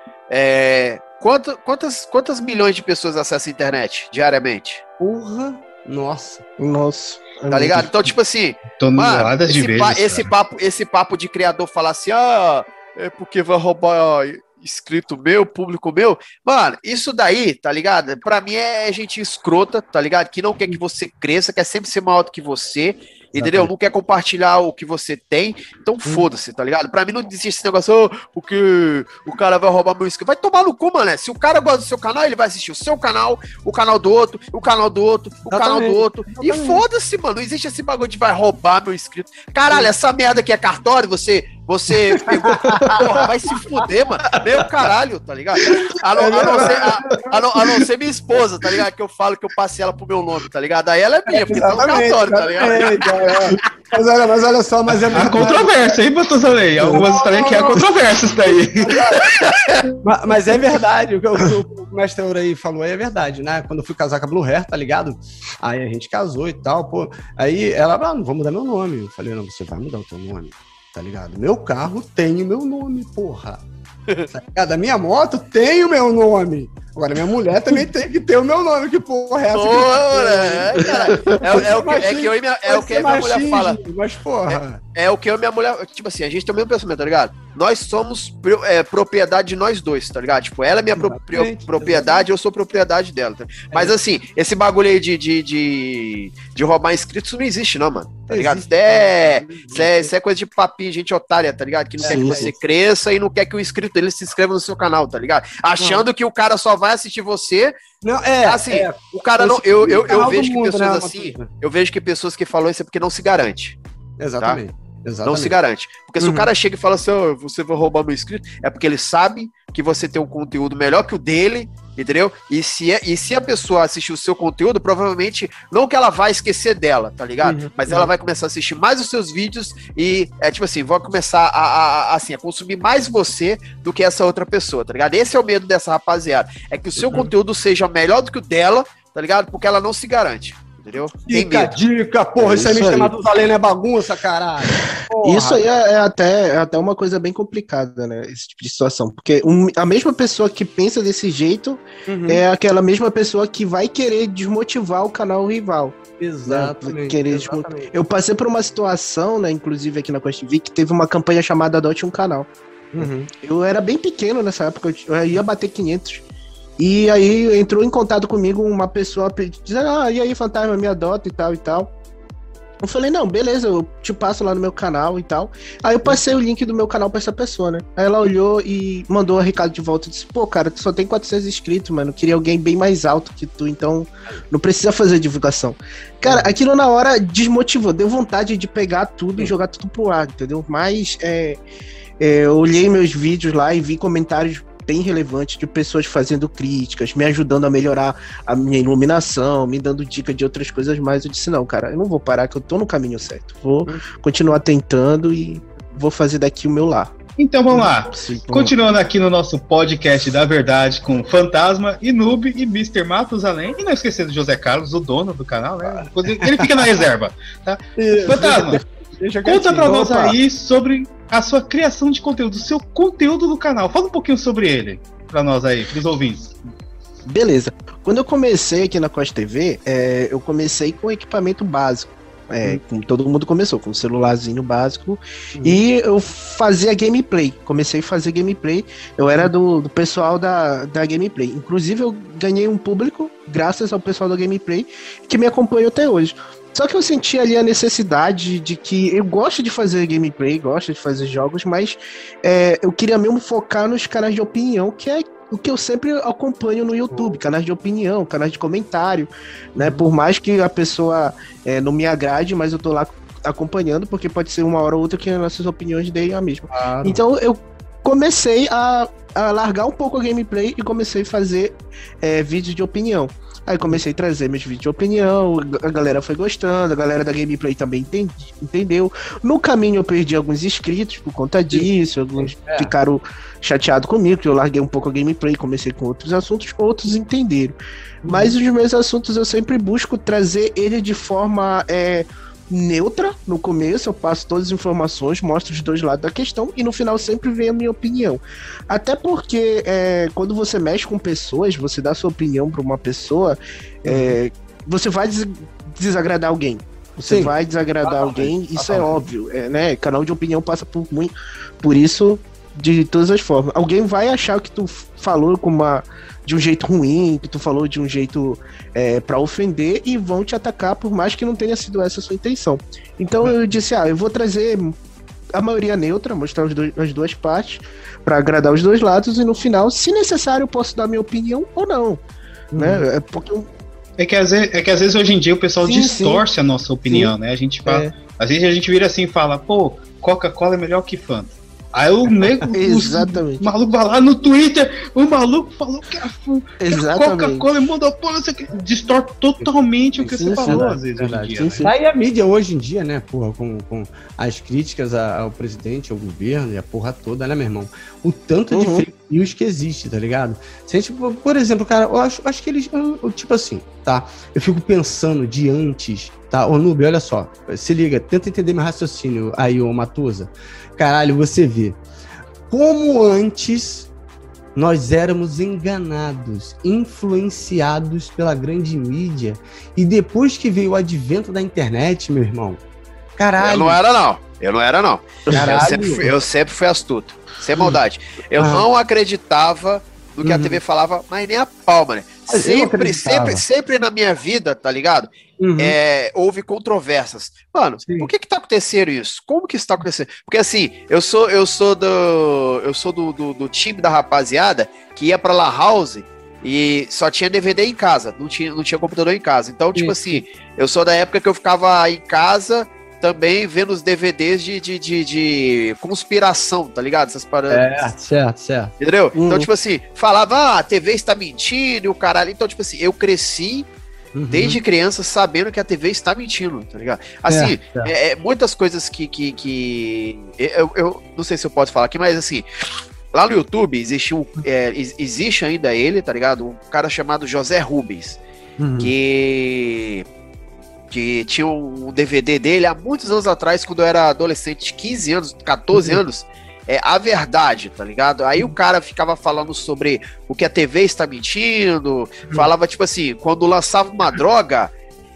Quantas milhões de pessoas acessam a internet diariamente? Porra, nossa. Tá ligado? Então, tipo assim, toneladas de vezes. Esse papo de criador falar assim, é porque vai roubar inscrito meu, público meu. Mano, isso daí, tá ligado? Pra mim é gente escrota, tá ligado? Que não quer que você cresça, quer sempre ser maior do que você. Entendeu? Não quer compartilhar o que você tem, então foda-se, tá ligado? Pra mim não existe esse negócio, porque o cara vai roubar meu inscrito. Vai tomar no cu, mano. Se o cara gosta do seu canal, ele vai assistir o seu canal, o canal do outro, o canal do outro, o canal do outro. E foda-se, mano. Não existe esse bagulho de vai roubar meu inscrito. Caralho, essa merda aqui é cartório, você pegou. Porra, vai se fuder, mano. Meu caralho, tá ligado? A não ser minha esposa, tá ligado? Que eu falo que eu passei ela pro meu nome, tá ligado? Aí ela é minha, porque tá no cartório, tá ligado? Mas olha só, mas é a controvérsia, hein, Botosalei? Algumas histórias que é controvérsia isso daí. Mas é verdade, o que o mestre aí falou aí é verdade, né? Quando eu fui casar com a Blue Hair, tá ligado? Aí a gente casou e tal, pô. Aí ela, não vou mudar meu nome. Eu falei, não, você vai mudar o teu nome, tá ligado? Meu carro tem o meu nome, porra. Tá ligado? A minha moto tem o meu nome. Agora, minha mulher também tem que ter o meu nome, que porra é essa? É o que a minha mulher fala. Mas, porra. É o que eu e minha mulher. Tipo assim, a gente tem o mesmo pensamento, tá ligado? Nós somos propriedade de nós dois, tá ligado? Tipo, ela é minha propriedade, eu sou propriedade dela. Tá? Mas assim, esse bagulho aí de roubar inscritos não existe, não, mano. Tá ligado? Isso é coisa de papinho, gente otária, tá ligado? Que não quer que você cresça e não quer que o inscrito dele se inscreva no seu canal, tá ligado? Achando que o cara só vai assistir você. Não, o cara não. Eu vejo que pessoas assim. Eu vejo que pessoas que falam isso é porque não se garante. Exatamente. Tá? Não se garante. Porque se o cara chega e fala assim, você vai roubar meu inscrito, é porque ele sabe que você tem um conteúdo melhor que o dele, entendeu? E se a pessoa assistir o seu conteúdo, provavelmente, não que ela vai esquecer dela, tá ligado? Mas ela vai começar a assistir mais os seus vídeos e, tipo assim, vai começar a consumir mais você do que essa outra pessoa, tá ligado? Esse é o medo dessa rapaziada. É que o seu conteúdo seja melhor do que o dela, tá ligado? Porque ela não se garante. Entendeu? Dica, porra, isso aí me chama Matusalém, é bagunça, caralho. Porra. Isso aí é até uma coisa bem complicada, né? Esse tipo de situação. Porque a mesma pessoa que pensa desse jeito é aquela mesma pessoa que vai querer desmotivar o canal rival. Exatamente. Eu passei por uma situação, né? Inclusive aqui na Costa TV, que teve uma campanha chamada Adote um Canal. Eu era bem pequeno nessa época, eu ia bater 500. E aí entrou em contato comigo uma pessoa dizendo, e aí, Fantasma, me adota e tal e tal. Eu falei, não, beleza, eu te passo lá no meu canal e tal. Aí eu passei o link do meu canal pra essa pessoa, né? Aí ela olhou e mandou um recado de volta e disse, pô, cara, tu só tem 400 inscritos, mano, eu queria alguém bem mais alto que tu, então não precisa fazer divulgação. Cara, aquilo na hora desmotivou, deu vontade de pegar tudo e jogar tudo pro ar, entendeu? Mas eu olhei meus vídeos lá e vi comentários bem relevante de pessoas fazendo críticas, me ajudando a melhorar a minha iluminação, me dando dica de outras coisas mais. Eu disse, não, cara, eu não vou parar, que eu tô no caminho certo. Vou continuar tentando e vou fazer daqui o meu lar. Então vamos lá. Continuando aqui no nosso podcast da verdade com Fantasma, Noob e Mr. Matusalém. E não esquecendo do José Carlos, o dono do canal, né? Ele fica na reserva, tá? Fantasma, conta pra nós aí sobre a sua criação de conteúdo, o seu conteúdo do canal. Fala um pouquinho sobre ele pra nós aí, pros ouvintes. Beleza. Quando eu comecei aqui na Costa TV, eu comecei com equipamento básico. Como todo mundo começou, com um celularzinho básico. E eu fazia gameplay. Comecei a fazer gameplay. Eu era do pessoal da gameplay. Inclusive, eu ganhei um público graças ao pessoal da gameplay que me acompanha até hoje. Só que eu senti ali a necessidade de que eu gosto de fazer gameplay, gosto de fazer jogos, mas eu queria mesmo focar nos canais de opinião, que é o que eu sempre acompanho no YouTube, canais de opinião, canais de comentário, né? Por mais que a pessoa não me agrade, mas eu tô lá acompanhando, porque pode ser uma hora ou outra que as nossas opiniões deem a mesma. Claro. Então eu comecei a largar um pouco a gameplay e comecei a fazer vídeos de opinião. Aí comecei a trazer meus vídeos de opinião, a galera foi gostando, a galera da gameplay também entendeu. No caminho eu perdi alguns inscritos por conta disso, alguns ficaram chateados comigo, que eu larguei um pouco a gameplay, comecei com outros assuntos, outros entenderam. Mas os meus assuntos eu sempre busco trazer ele de forma neutra. No começo eu passo todas as informações, mostro os dois lados da questão e no final sempre vem a minha opinião. Até porque quando você mexe com pessoas, você dá sua opinião para uma pessoa, você vai desagradar alguém. Você vai desagradar alguém, isso é óbvio, né? Canal de opinião passa por isso de todas as formas. Alguém vai achar que tu falou de um jeito ruim, que tu falou de um jeito pra ofender, e vão te atacar, por mais que não tenha sido essa a sua intenção. Então eu disse, eu vou trazer a maioria neutra, mostrar as duas partes, pra agradar os dois lados, e no final, se necessário, eu posso dar minha opinião ou não. Né? É porque É que às vezes hoje em dia o pessoal distorce a nossa opinião, né? A gente fala, às vezes a gente vira assim e fala, pô, Coca-Cola é melhor que Fanta. Aí o maluco vai lá no Twitter, o maluco falou que a Coca-Cola é monopólio, distorce totalmente o que você falou, às vezes, hoje em dia. Né? Aí a mídia hoje em dia, né, porra, com as críticas ao presidente, ao governo e a porra toda, né, meu irmão? O tanto de fake news que existe, tá ligado? Se a gente, por exemplo, cara, eu acho que eles, tipo assim, tá? Eu fico pensando de antes, tá? Ô, Nube, olha só, se liga, tenta entender meu raciocínio aí, ô Matusa. Caralho, você vê como antes nós éramos enganados, influenciados pela grande mídia, e depois que veio o advento da internet, meu irmão, caralho... Eu não era, não. Eu sempre fui astuto, sem maldade. Eu não acreditava no que a TV falava, mas nem a palma, né? Sempre na minha vida, tá ligado? Houve controvérsias. Mano, por que tá acontecendo isso? Como que isso tá acontecendo? Porque assim, eu sou do time da rapaziada que ia pra La House e só tinha DVD em casa, não tinha computador em casa. Então, tipo assim, eu sou da época que eu ficava em casa também vendo os DVDs de conspiração, tá ligado? Essas paradas. Certo. Entendeu? Então, tipo assim, falava, a TV está mentindo e o caralho. Então, tipo assim, eu cresci desde criança sabendo que a TV está mentindo, tá ligado? Assim, muitas coisas que eu não sei se eu posso falar aqui, mas assim, lá no YouTube existe ainda ele, tá ligado? Um cara chamado José Rubens, que tinha um DVD dele há muitos anos atrás, quando eu era adolescente, 15 anos, 14 anos, A Verdade, tá ligado? Aí o cara ficava falando sobre o que a TV está mentindo, falava, tipo assim, quando lançava uma droga,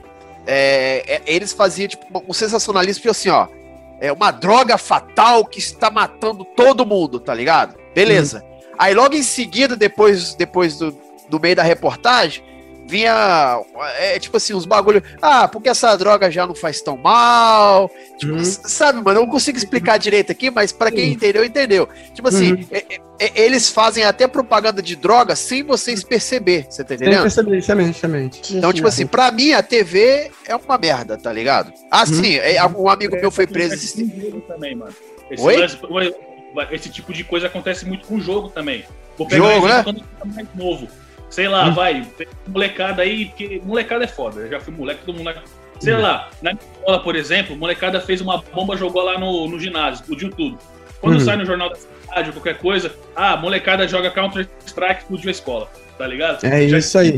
eles faziam, tipo, um sensacionalismo, tipo assim, ó, uma droga fatal que está matando todo mundo, tá ligado? Beleza. Aí logo em seguida, depois do meio da reportagem, vinha, tipo assim, uns bagulho, porque essa droga já não faz tão mal, tipo, sabe, mano, eu não consigo explicar direito aqui, mas pra quem entendeu. Tipo assim, eles fazem até propaganda de droga sem vocês perceber, você tá entendendo? Exatamente. Então, tipo assim, pra mim, a TV é uma merda, tá ligado? Sim, um amigo meu foi preso... também, mano. Oi? Esse tipo de coisa acontece muito com o jogo também. Vou pegar jogo, né? Quando eu era mais novo. Sei lá, tem molecada aí, porque molecada é foda, eu já fui moleque, todo mundo... Sei lá, na escola, por exemplo, molecada fez uma bomba, jogou lá no ginásio, explodiu tudo. Quando sai no jornal da cidade ou qualquer coisa, molecada joga Counter-Strike, explodiu a escola, tá ligado? Isso aí.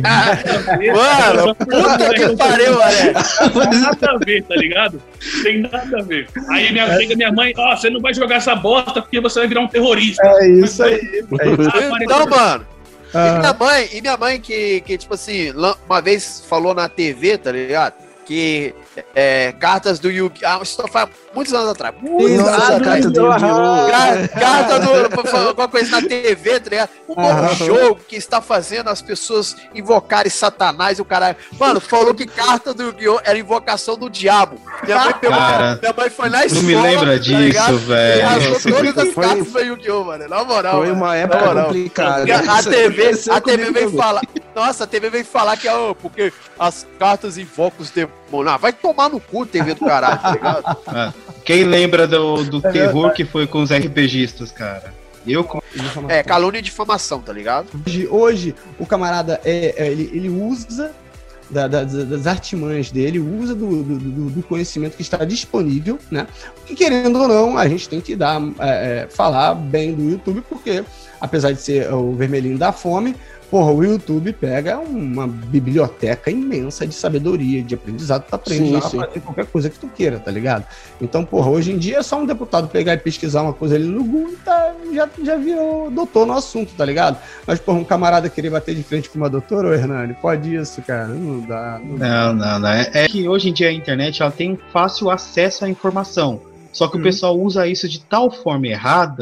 Mano, puta que pariu, Não tem nada a ver, tá ligado? Tem nada a ver. Aí minha mãe, você não vai jogar essa bosta porque você vai virar um terrorista. É isso aí. Então, mano... E minha mãe que, tipo assim, uma vez falou na TV, tá ligado? Que cartas do Yu-Gi-Oh! Isso faz muitos anos atrás. Carta do Yu-Gi-Oh! Carta do... alguma coisa na TV, tá ligado? Um novo jogo que está fazendo as pessoas invocarem Satanás e o caralho. Mano, falou que carta do Yu-Gi-Oh! Era invocação do diabo. Minha mãe foi na escola. Não me lembra disso, velho. E rasgou todas as cartas do Yu-Gi-Oh! Mano. Na moral. Foi uma época complicada. A TV vem falar. Nossa, a TV vem falar que porque as cartas invocam os demônios. Vai tomar no cu, TV do caralho, tá ligado? Quem lembra do terror que foi com os RPGistas, cara? Calúnia e difamação, tá ligado? Hoje o camarada, ele usa das artimanhas dele, usa do conhecimento que está disponível, né? E querendo ou não, a gente tem que falar bem do YouTube, porque apesar de ser o vermelhinho da fome, porra, o YouTube pega uma biblioteca imensa de sabedoria, de aprendizado, tu aprende a fazer qualquer coisa que tu queira, tá ligado? Então, porra, hoje em dia é só um deputado pegar e pesquisar uma coisa ali no Google e já virou doutor no assunto, tá ligado? Mas, porra, um camarada querer bater de frente com uma doutora, ô Hernani, pode isso, cara? Não dá. Não. É que hoje em dia a internet ela tem fácil acesso à informação, só que o pessoal usa isso de tal forma errada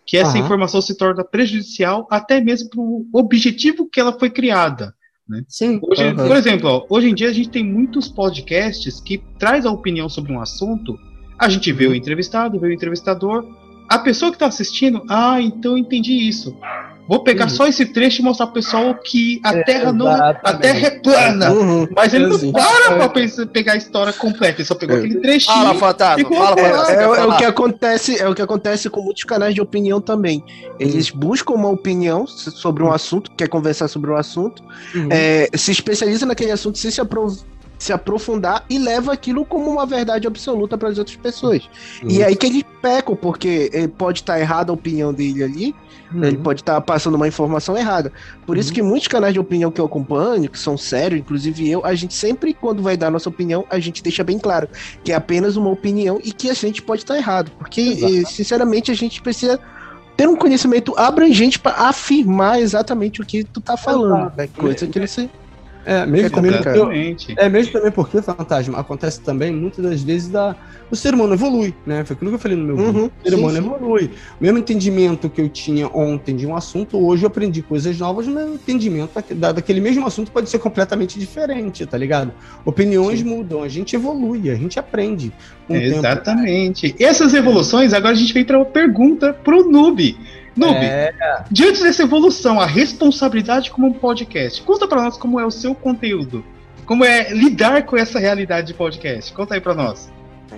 que essa informação se torna prejudicial até mesmo para o objetivo que ela foi criada. Né? Sim. Hoje, por exemplo, ó, hoje em dia a gente tem muitos podcasts que traz a opinião sobre um assunto, a gente vê o entrevistado, vê o entrevistador, a pessoa que está assistindo, então eu entendi isso. Vou pegar só esse trecho e mostrar pro pessoal que a Terra a Terra é plana. Mas ele não para pegar a história completa, ele só pegou aquele trechinho. Fala, Fantasma, é o que acontece com muitos canais de opinião também. Eles buscam uma opinião sobre um assunto, quer conversar sobre um assunto, se especializa naquele assunto, se aprofundar e leva aquilo como uma verdade absoluta para as outras pessoas. E aí que eles pecam, porque ele pode estar errado a opinião dele ali, ele pode estar passando uma informação errada. Por isso que muitos canais de opinião que eu acompanho, que são sérios, inclusive eu, a gente sempre, quando vai dar nossa opinião, a gente deixa bem claro que é apenas uma opinião e que a gente pode estar errado. Porque, sinceramente, a gente precisa ter um conhecimento abrangente para afirmar exatamente o que tu tá falando. Coisa que você... mesmo também porque, Fantasma, acontece também muitas das vezes o ser humano evolui, né? Foi aquilo que eu falei no meu vídeo. O ser humano evolui. O mesmo entendimento que eu tinha ontem de um assunto, hoje eu aprendi coisas novas, o meu entendimento daquele mesmo assunto pode ser completamente diferente, tá ligado? Opiniões mudam, a gente evolui, a gente aprende. Exatamente. E essas evoluções, agora a gente vem para uma pergunta pro Noob. Noob, diante dessa evolução, a responsabilidade como um podcast, conta pra nós como é o seu conteúdo, como é lidar com essa realidade de podcast, conta aí pra nós.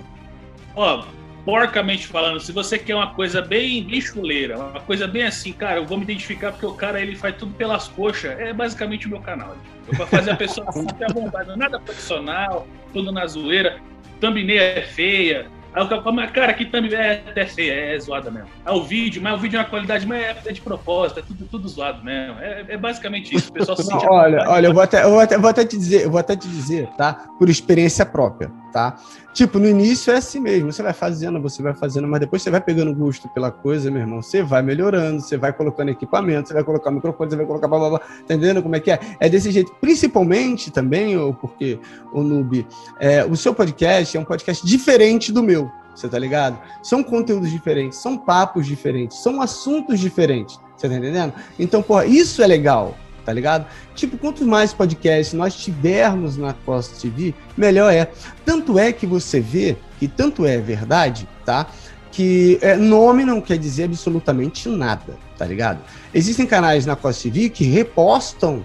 Ó, porcamente falando, se você quer uma coisa bem chuleira, uma coisa bem assim, cara, eu vou me identificar porque o cara, ele faz tudo pelas coxas, é basicamente o meu canal. Eu vou fazer a pessoa sentir à vontade, nada profissional, tudo na zoeira, thumbnail é feia. Aí o cara fala, cara, que thumbnail é até feia, é zoada mesmo. Aí o vídeo é uma qualidade, mas é de propósito, é tudo zoado mesmo. É basicamente isso, o pessoal se sente... Olha, eu vou até te dizer, tá? Por experiência própria, tá? Tipo, no início é assim mesmo, você vai fazendo, mas depois você vai pegando gosto pela coisa, meu irmão, você vai melhorando, você vai colocando equipamento, você vai colocar microfone, você vai colocar blá blá blá, tá entendendo como é que é? É desse jeito, principalmente também, porque o Noob, o seu podcast é um podcast diferente do meu, você tá ligado? São conteúdos diferentes, são papos diferentes, são assuntos diferentes, você tá entendendo? Então, porra, isso é legal. Tá ligado? Tipo, quanto mais podcasts nós tivermos na Costa TV, melhor é. Tanto é que você vê, que tanto é verdade, tá? Que nome não quer dizer absolutamente nada, tá ligado? Existem canais na Costa TV que repostam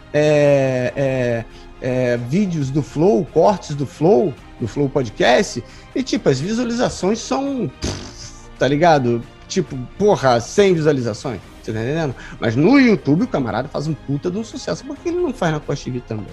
vídeos do Flow, cortes do Flow Podcast, e tipo, as visualizações são, tá ligado? Tipo, porra, 100 visualizações. Você tá entendendo? Mas no YouTube o camarada faz um puta de um sucesso. Por que ele não faz na Costa TV também?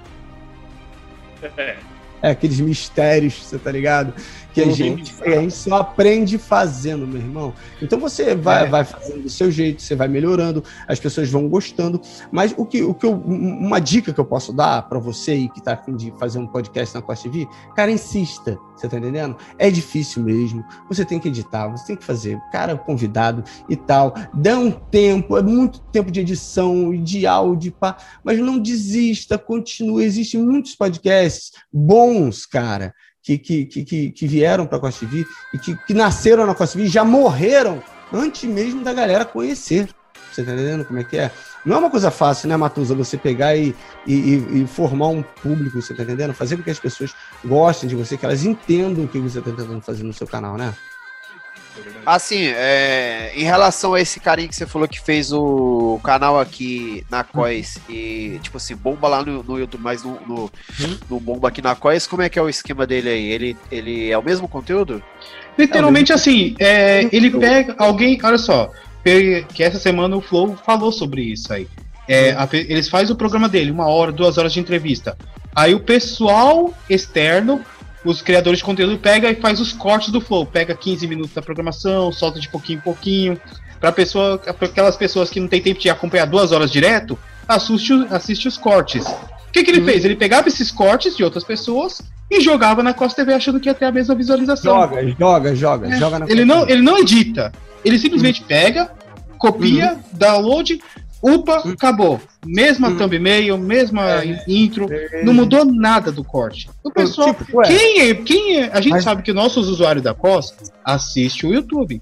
Aqueles mistérios, você tá ligado? Que a gente só aprende fazendo, meu irmão. Então você vai fazendo do seu jeito, você vai melhorando, as pessoas vão gostando. Mas uma dica que eu posso dar pra você aí que tá a fim de fazer um podcast na Costa TV, cara, insista, você tá entendendo? É difícil mesmo, você tem que editar, você tem que fazer, cara, convidado e tal. Dá um tempo, é muito tempo de edição, de áudio, pá, mas não desista, continue. Existem muitos podcasts bons, cara, que vieram para a Costa TV e que nasceram na Costa TV e já morreram antes mesmo da galera conhecer. Você tá entendendo como é que é? Não é uma coisa fácil, né, Matusa? Você pegar e formar um público, você tá entendendo? Fazer com que as pessoas gostem de você, que elas entendam o que você tá tentando fazer no seu canal, né? Assim, em relação a esse carinha que você falou que fez o canal aqui na Cois e, tipo assim, bomba lá no YouTube, mas no bomba aqui na Cois, como é que é o esquema dele aí? Ele é o mesmo conteúdo? Literalmente assim, ele pega alguém, olha só, que essa semana o Flow falou sobre isso aí. Eles fazem o programa dele, 1 hora, 2 horas de entrevista. Aí o pessoal externo, os criadores de conteúdo, pega e faz os cortes do Flow. Pega 15 minutos da programação, solta de pouquinho em pouquinho. Pra aquelas pessoas que não tem tempo de acompanhar 2 horas direto, assiste os cortes. O que ele fez? Ele pegava esses cortes de outras pessoas e jogava na Costa TV achando que ia ter a mesma visualização. Joga na ele não edita. Ele simplesmente pega, copia, download, upa, acabou. Mesma thumbnail, mesma intro, não mudou nada do corte. O pessoal, a gente sabe que nossos usuários da COS assistem o YouTube.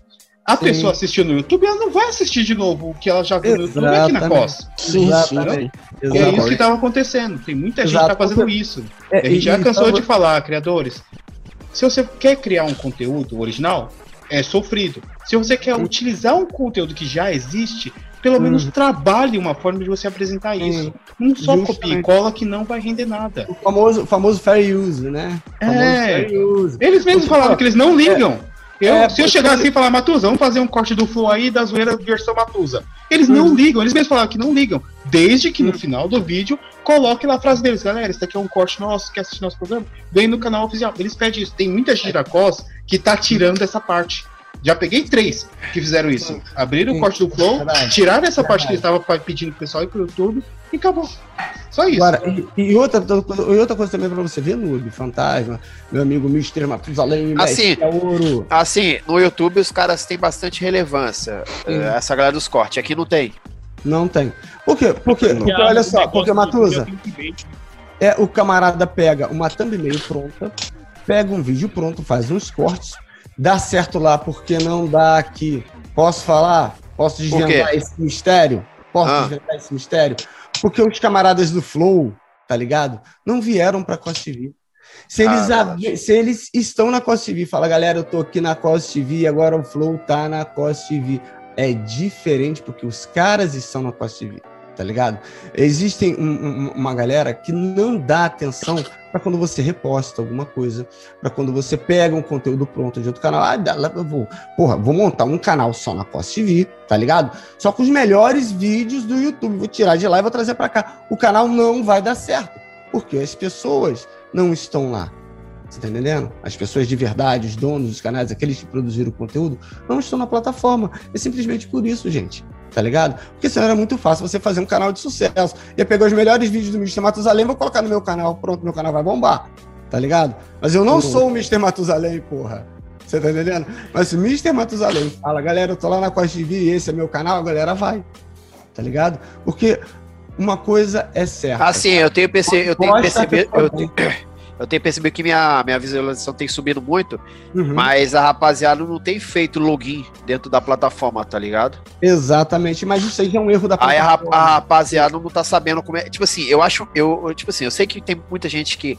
A pessoa assistiu no YouTube, ela não vai assistir de novo o que ela já viu no YouTube aqui na COS. Sim. E é isso que estava acontecendo. Tem muita gente que tá fazendo isso. A gente já cansou de falar, criadores. Se você quer criar um conteúdo original, é sofrido. Se você quer utilizar um conteúdo que já existe, pelo menos trabalhe uma forma de você apresentar isso. Não só copia e cola que não vai render nada. O famoso fair use, né? Fair use. Eles mesmos falaram que eles não ligam. Se eu chegar assim e falar, Matusa, vamos fazer um corte do Flow aí da zoeira versão Matusa. Eles não ligam, eles mesmos falaram que não ligam. Desde que no final do vídeo, coloque lá a frase deles. Galera, esse daqui é um corte nosso, quer assistir nosso programa? Vem no canal oficial. Eles pedem isso. Tem muita gente da COS que tá tirando essa parte. Já peguei 3 que fizeram isso. Abriram o corte do Flow, tiraram essa parte que eles estavam pedindo pro pessoal ir pro YouTube e acabou. Só isso. Agora, e outra coisa também pra você ver, Noob, Fantasma, meu amigo Mr. Matusalém, Ouro. Assim, no YouTube os caras têm bastante relevância. Essa galera dos cortes. Aqui não tem. Não tem. Por quê? Porque olha só, porque Matusa, o camarada pega uma thumbnail pronta, pega um vídeo pronto, faz uns cortes, dá certo lá, porque não dá aqui. Posso falar? Posso desvendar esse mistério? Desvendar esse mistério? Porque os camaradas do Flow, tá ligado? Não vieram pra COS TV. Se eles estão na COS TV, fala, galera, eu tô aqui na COS TV, agora o Flow tá na COS TV. É diferente porque os caras estão na COS TV, tá ligado? Existem uma galera que não dá atenção para quando você reposta alguma coisa, para quando você pega um conteúdo pronto de outro canal. Vou montar um canal só na COS TV, tá ligado? Só com os melhores vídeos do YouTube. Vou tirar de lá e vou trazer para cá. O canal não vai dar certo, porque as pessoas não estão lá. Você tá entendendo? As pessoas de verdade, os donos dos canais, aqueles que produziram o conteúdo, não estão na plataforma. É simplesmente por isso, gente. Tá ligado? Porque senão era muito fácil você fazer um canal de sucesso. Ia pegar os melhores vídeos do Mr. Matusalém, vou colocar no meu canal. Pronto, meu canal vai bombar. Tá ligado? Mas eu não sou o Mr. Matusalém, porra. Você tá entendendo? Mas se o Mr. Matusalém fala, galera, eu tô lá na COS TV e esse é meu canal, a galera vai. Tá ligado? Porque uma coisa é certa. Assim, eu tenho percebido que minha visualização tem subido muito, mas a rapaziada não tem feito login dentro da plataforma, tá ligado? Exatamente, mas isso aí é um erro da plataforma. Aí a rapaziada não tá sabendo como é. Tipo assim, eu sei que tem muita gente que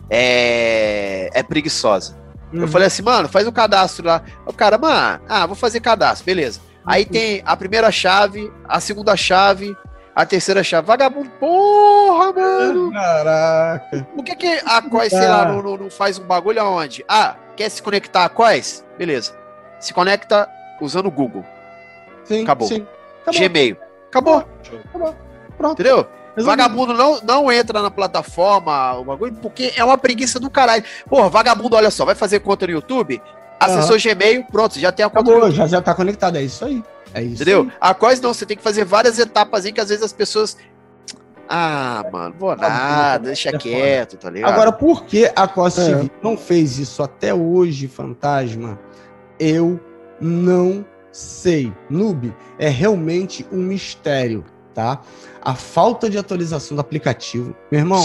é preguiçosa. Eu falei assim, mano, faz um cadastro lá. O cara, mano, vou fazer cadastro, beleza. Aí tem a primeira chave, a segunda chave, a terceira chave. Vagabundo, porra, mano! Caraca! Por que a COS, sei lá, não faz um bagulho aonde? Quer se conectar a COS? Beleza. Se conecta usando o Google. Sim, acabou. Sim. Gmail. Acabou. Pronto. Entendeu? Vagabundo não entra na plataforma, o bagulho, porque é uma preguiça do caralho. Porra, vagabundo, olha só, vai fazer conta no YouTube, acessou Gmail, pronto, já tem a conta. Acabou, já tá conectado, é isso aí. É isso. Entendeu? Aí. A COS não, você tem que fazer várias etapas aí que às vezes as pessoas. Mano, vou nada, deixa quieto, tá ligado? Agora, por que a COS TV não fez isso até hoje, Fantasma? Eu não sei. Noob, é realmente um mistério, tá? A falta de atualização do aplicativo. Meu irmão,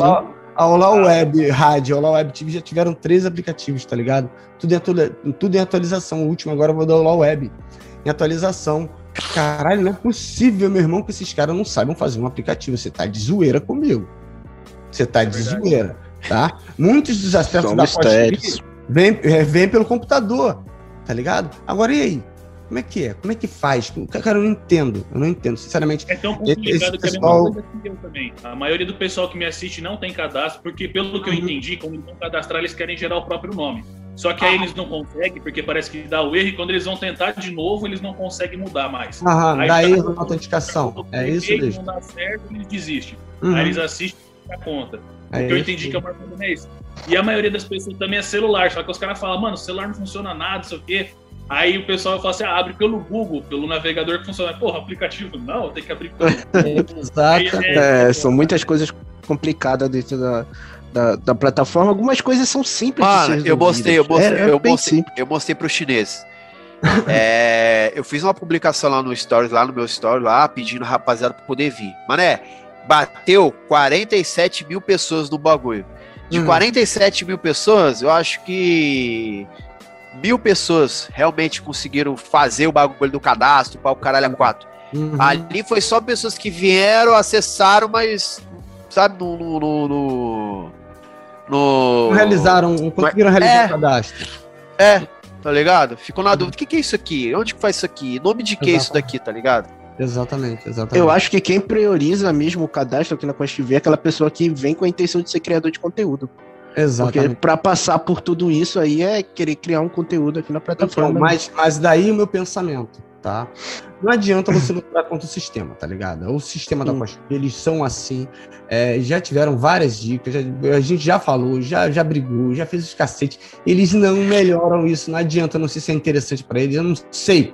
a Olá Web Rádio, a Olá Web TV já tiveram 3 aplicativos, tá ligado? Tudo em atualização. O último agora eu vou dar Olá Web. Em atualização. Caralho, não é possível, meu irmão, que esses caras não saibam fazer um aplicativo. Você tá de zoeira comigo. Você tá de zoeira, tá? Muitos dos acessos da COS TV vêm pelo computador, tá ligado? Agora, e aí? Como é que é? Como é que faz? Cara, eu não entendo, sinceramente. É tão complicado que é a mesma coisa que eu também. A maioria do pessoal que me assiste não tem cadastro, porque pelo que eu entendi, como eles vão cadastrar, eles querem gerar o próprio nome. Só que aí eles não conseguem, porque parece que dá o erro, e quando eles vão tentar de novo, eles não conseguem mudar mais. Aí dá erro na autenticação. É isso, deixa. Não dá certo, eles desistem. Aí eles assistem a conta. O que eu entendi que é o maior problema é isso. E a maioria das pessoas também é celular, só que os caras falam, mano, o celular não funciona nada, não sei o quê. Aí o pessoal fala assim, abre pelo Google, pelo navegador que funciona. Porra, aplicativo não, tem que abrir pelo Google. Exato. São muitas coisas complicadas dentro da plataforma. Algumas coisas são simples de ser resolvidas. Eu mostrei para os chineses. Eu fiz uma publicação lá no meu story lá, pedindo a rapaziada para poder vir. Mané, bateu 47 mil pessoas no bagulho. De 47 mil pessoas, eu acho que 1000 pessoas realmente conseguiram fazer o bagulho do cadastro para o caralho a 4. Ali foi só pessoas que vieram, acessaram, mas, sabe, não conseguiram realizar o cadastro. Tá ligado? Ficou na dúvida, o que é isso aqui? Onde que faz isso aqui? Nome de que é isso daqui, tá ligado? Exatamente. Eu acho que quem prioriza mesmo o cadastro aqui na Quest TV é aquela pessoa que vem com a intenção de ser criador de conteúdo. Exatamente. Porque pra passar por tudo isso aí é querer criar um conteúdo aqui na plataforma. Mas daí o meu pensamento, tá? Não adianta você lutar contra o sistema, tá ligado? O sistema da Quest TV, eles são assim, já tiveram várias dicas, a gente já falou, já brigou, já fez os cacetes, eles não melhoram isso, não adianta, não sei se é interessante pra eles, eu não sei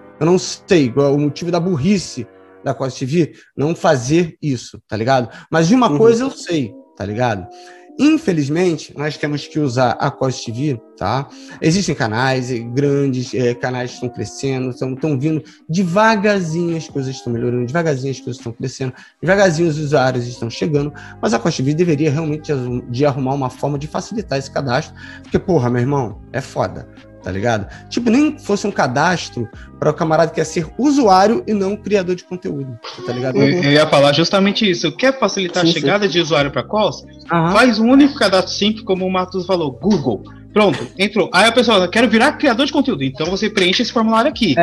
o motivo da burrice da Quest TV não fazer isso, tá ligado? Mas de uma coisa eu sei, tá ligado? Infelizmente, nós temos que usar a Quest TV, tá? Existem canais grandes, canais que estão crescendo, estão vindo devagarzinho, as coisas estão melhorando, devagarzinho as coisas estão crescendo, devagarzinho os usuários estão chegando, mas a Quest TV deveria realmente de arrumar uma forma de facilitar esse cadastro, porque, porra, meu irmão, é foda. Tá ligado? Tipo, nem fosse um cadastro para o camarada que quer ser usuário e não criador de conteúdo, tá ligado? Eu ia falar justamente isso. Quer facilitar a chegada de usuário para COS? Faz um único cadastro simples, como o Matheus falou, Google. Pronto, entrou. Aí a pessoa, quero virar criador de conteúdo. Então você preenche esse formulário aqui.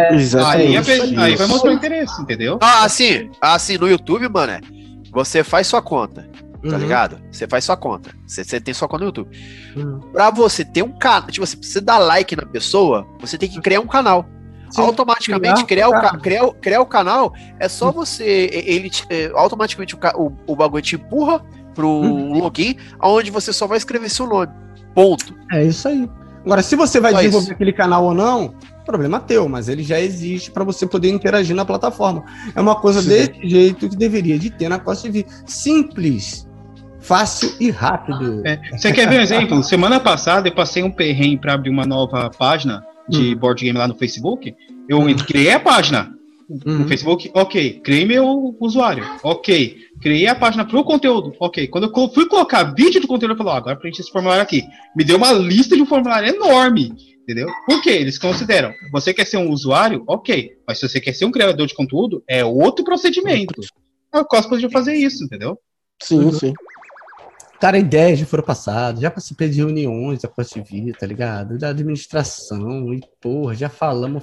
Aí vai mostrar o interesse, entendeu? Assim, no YouTube, mano, você faz sua conta. Tá ligado? Você faz sua conta. Você tem sua conta no YouTube. Pra você ter um canal, tipo, você dá like na pessoa, você tem que criar um canal. Sim, automaticamente criar o canal é só você. Automaticamente o bagulho te empurra pro login, onde você só vai escrever seu nome. Ponto. É isso aí. Agora, se você vai desenvolver aquele canal ou não, problema teu, mas ele já existe para você poder interagir na plataforma. É uma coisa desse jeito que deveria de ter na Quest TV. Simples, fácil e rápido. Você quer ver um exemplo? Semana passada eu passei um perrengue para abrir uma nova página de board game lá no Facebook. Eu criei a página no Facebook, ok. Criei meu usuário, ok. Criei a página pro conteúdo, ok. Quando eu fui colocar vídeo do conteúdo, eu falei, agora preenche esse formulário aqui. Me deu uma lista de um formulário enorme, entendeu? Por quê? Eles consideram, você quer ser um usuário, ok. Mas se você quer ser um criador de conteúdo, é outro procedimento. A COS podia fazer isso, entendeu? Sim, sim. Cara, ideias já foram passadas, já participei de reuniões da Quest TV, tá ligado? Da administração, e porra, já falamos.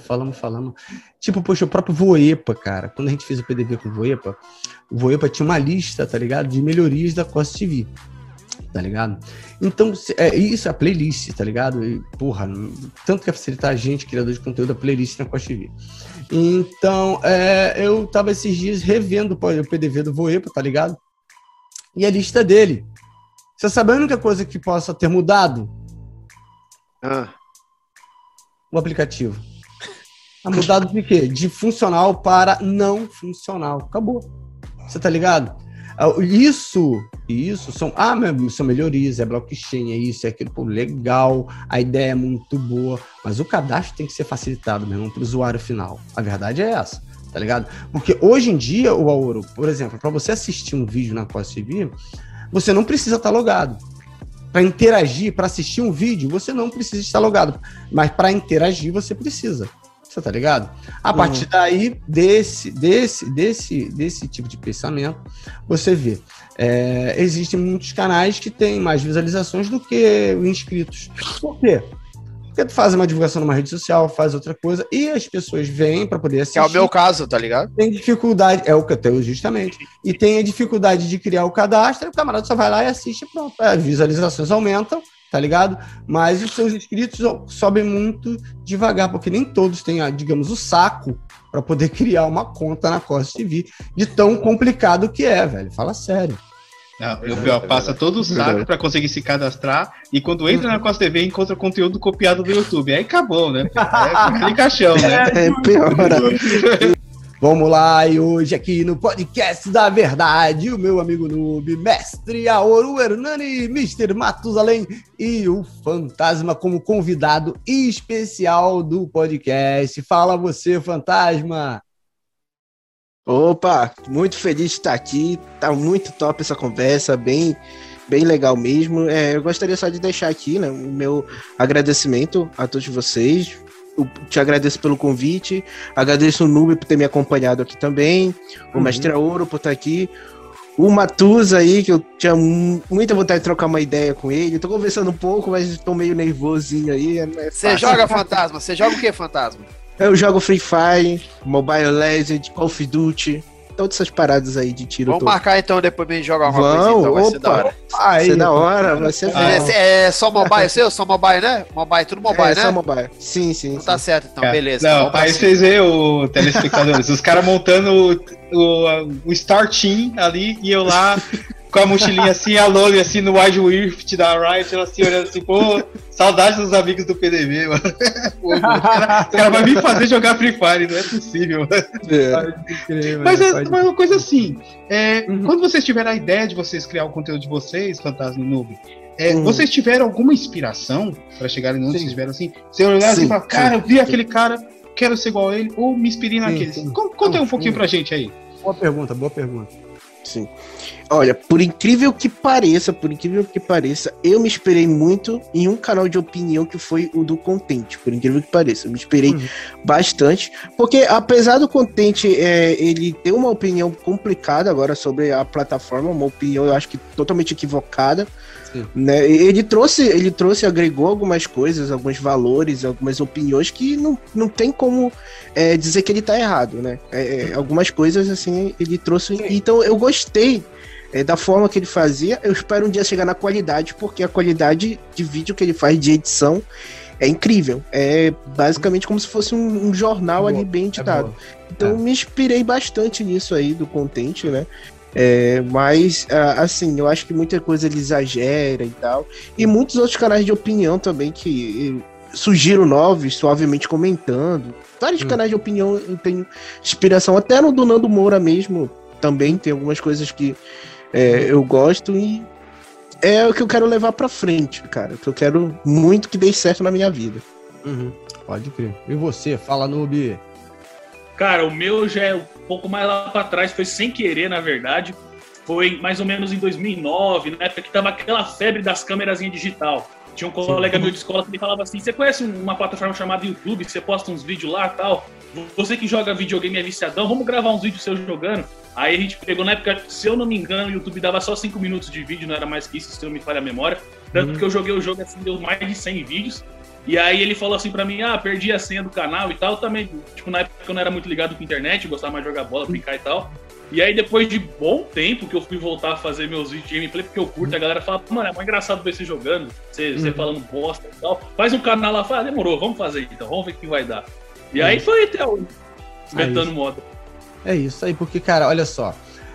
Tipo, poxa, o próprio Voepa, cara, quando a gente fez o PDV com o Voepa tinha uma lista, tá ligado? De melhorias da Quest TV, tá ligado? Então, isso é a playlist, tá ligado? E, porra, tanto que facilitar a gente, criador de conteúdo, a playlist na Quest TV. Então, eu tava esses dias revendo o PDV do Voepa, tá ligado? E a lista dele. Você sabe a única coisa que possa ter mudado? O aplicativo. Tá mudado de quê? De funcional para não funcional. Acabou. Você tá ligado? Isso são melhorias, é blockchain, é isso, é aquilo, pô, legal, a ideia é muito boa, mas o cadastro tem que ser facilitado mesmo para o usuário final. A verdade é essa, tá ligado? Porque hoje em dia, o Auro, por exemplo, para você assistir um vídeo na Quest TV, você não precisa estar logado. Para interagir, para assistir um vídeo, você não precisa estar logado. Mas para interagir, você precisa. Você tá ligado? A partir daí, desse tipo de pensamento, você vê. Existem muitos canais que têm mais visualizações do que inscritos. Por quê? Porque tu faz uma divulgação numa rede social, faz outra coisa, e as pessoas vêm para poder assistir. Que é o meu caso, tá ligado? Tem dificuldade, é o que eu tenho justamente, e tem a dificuldade de criar o cadastro, e o camarada só vai lá e assiste e pronto. As visualizações aumentam, tá ligado? Mas os seus inscritos sobem muito devagar, porque nem todos têm, digamos, o saco para poder criar uma conta na Quest TV, de tão complicado que é, velho. Fala sério. Não, passa todo o saco para conseguir se cadastrar, e quando entra na Quest TV encontra conteúdo copiado do YouTube. Aí acabou, né? Aí caixão, né? Piora. Vamos lá, e hoje aqui no Podcast da Verdade, o meu amigo noob, Mestre Aoru Hernani, Mr. Matusalém e o Fantasma como convidado especial do podcast. Fala você, Fantasma! Opa, muito feliz de estar aqui, tá muito top essa conversa, bem legal mesmo. Eu gostaria só de deixar aqui, né, o meu agradecimento a todos vocês te agradeço pelo convite, agradeço o Noob por ter me acompanhado aqui também, o Mestre Ouro por estar aqui, o Matus aí, que eu tinha muita vontade de trocar uma ideia com ele. Tô conversando um pouco, mas tô meio nervosinho aí. Você joga Fantasma? Você joga o que, Fantasma? Eu jogo Free Fire, Mobile Legends, Call of Duty, todas essas paradas aí de tiro. Vamos marcar então depois pra gente jogar alguma coisa, então vai ser da hora. Vai ser da hora, vai ser É só mobile seu? Só mobile, né? Mobile, tudo mobile, né? Só mobile. Sim. Então tá certo, então, beleza. Não, aí vocês veem, o telespectadores, os caras montando o Star Team ali e eu lá com a mochilinha assim, a Loli assim no Wide Rift da Riot, ela assim olhando assim, pô, saudade dos amigos do PDB, mano. Pô, o cara vai me fazer jogar Free Fire, não é possível. Mas uma coisa assim, quando vocês tiveram a ideia de vocês criar o conteúdo de vocês, Fantasma e Noob, vocês tiveram alguma inspiração para chegarem onde vocês tiveram assim? Você olhar assim e falar, cara, eu vi aquele cara, quero ser igual a ele, ou me inspirei naquele. Conta aí um pouquinho pra gente aí. Boa pergunta. Sim. Olha, por incrível que pareça, eu me inspirei muito em um canal de opinião que foi o do Contente, por incrível que pareça. Eu me inspirei bastante, porque apesar do Contente ele ter uma opinião complicada agora sobre a plataforma, uma opinião eu acho que totalmente equivocada, né? Ele trouxe, agregou algumas coisas, alguns valores, algumas opiniões que não tem como dizer que ele tá errado, né? Algumas coisas assim ele trouxe, então eu gostei da forma que ele fazia. Eu espero um dia chegar na qualidade, porque a qualidade de vídeo que ele faz de edição é incrível. É basicamente como se fosse um jornal ali bem editado. Então me inspirei bastante nisso aí do Contente, né? Mas assim, eu acho que muita coisa ele exagera e tal. E muitos outros canais de opinião também que surgiram novos, suavemente comentando. Vários canais de opinião eu tenho inspiração, até no do Nando Moura mesmo também tem algumas coisas que eu gosto e é o que eu quero levar pra frente, cara. Que eu quero muito que dê certo na minha vida. Pode crer. E você? Fala, Noob. Cara, o meu já é um pouco mais lá pra trás, foi sem querer, na verdade. Foi mais ou menos em 2009, na época que tava aquela febre das câmerazinhas digital. Tinha um colega meu de escola que me falava assim, você conhece uma plataforma chamada YouTube, você posta uns vídeos lá e tal? Você que joga videogame é viciadão, vamos gravar uns vídeos seus jogando? Aí a gente pegou, na época, se eu não me engano, o YouTube dava só 5 minutos de vídeo, não era mais que isso, se não me falha a memória. Tanto que eu joguei o jogo assim, deu mais de 100 vídeos. E aí ele falou assim pra mim, perdi a senha do canal e tal, também, tipo, na época eu não era muito ligado com a internet, gostava mais de jogar bola, brincar e tal. E aí depois de bom tempo que eu fui voltar a fazer meus vídeos de gameplay, porque eu curto, a galera fala, mano, é mais engraçado ver você jogando, você falando bosta e tal. Faz um canal lá, fala, demorou, vamos fazer então, vamos ver o que vai dar. E aí foi até hoje, inventando moda. É isso aí, porque, cara, olha só,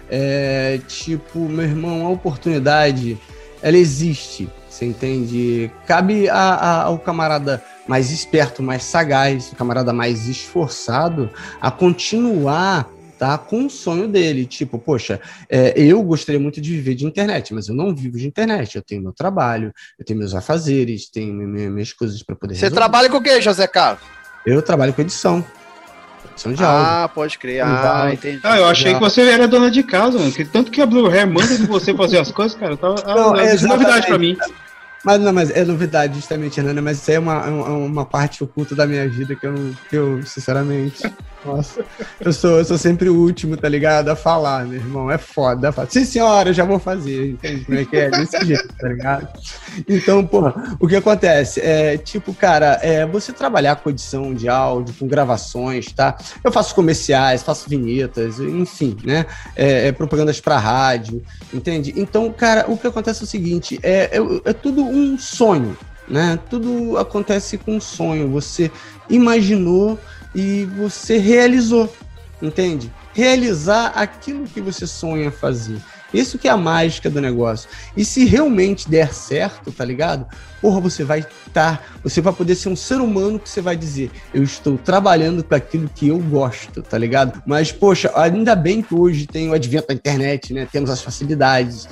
tipo, meu irmão, a oportunidade, ela existe, você entende? Cabe ao camarada mais esperto, mais sagaz, o camarada mais esforçado a continuar, tá, com o sonho dele. Tipo, poxa, eu gostaria muito de viver de internet, mas eu não vivo de internet. Eu tenho meu trabalho, eu tenho meus afazeres, tenho minhas coisas para poder resolver. Você trabalha com o quê, José Carlos? Eu trabalho com edição de áudio. Pode crer. Entendi. Eu achei que você era dona de casa, mano. Que tanto que a Blue Hair manda de você fazer as coisas, cara. É novidade pra mim. Mas é novidade, justamente, Hernani, mas isso aí é uma parte oculta da minha vida que eu sinceramente, nossa, eu sou sempre o último, tá ligado? A falar, meu irmão, é foda. Sim, senhora, eu já vou fazer, entende como é que é? Desse jeito, tá ligado? Então, porra, o que acontece? Tipo, cara, você trabalhar com edição de áudio, com gravações, tá? Eu faço comerciais, faço vinhetas, enfim, né? Propagandas pra rádio, entende? Então, cara, o que acontece é o seguinte, é tudo um sonho, né? Tudo acontece com um sonho. Você imaginou e você realizou, entende? Realizar aquilo que você sonha fazer. Isso que é a mágica do negócio. E se realmente der certo, tá ligado? Porra, você vai poder ser um ser humano que você vai dizer, eu estou trabalhando com aquilo que eu gosto, tá ligado? Mas, poxa, ainda bem que hoje tem o advento da internet, né? Temos as facilidades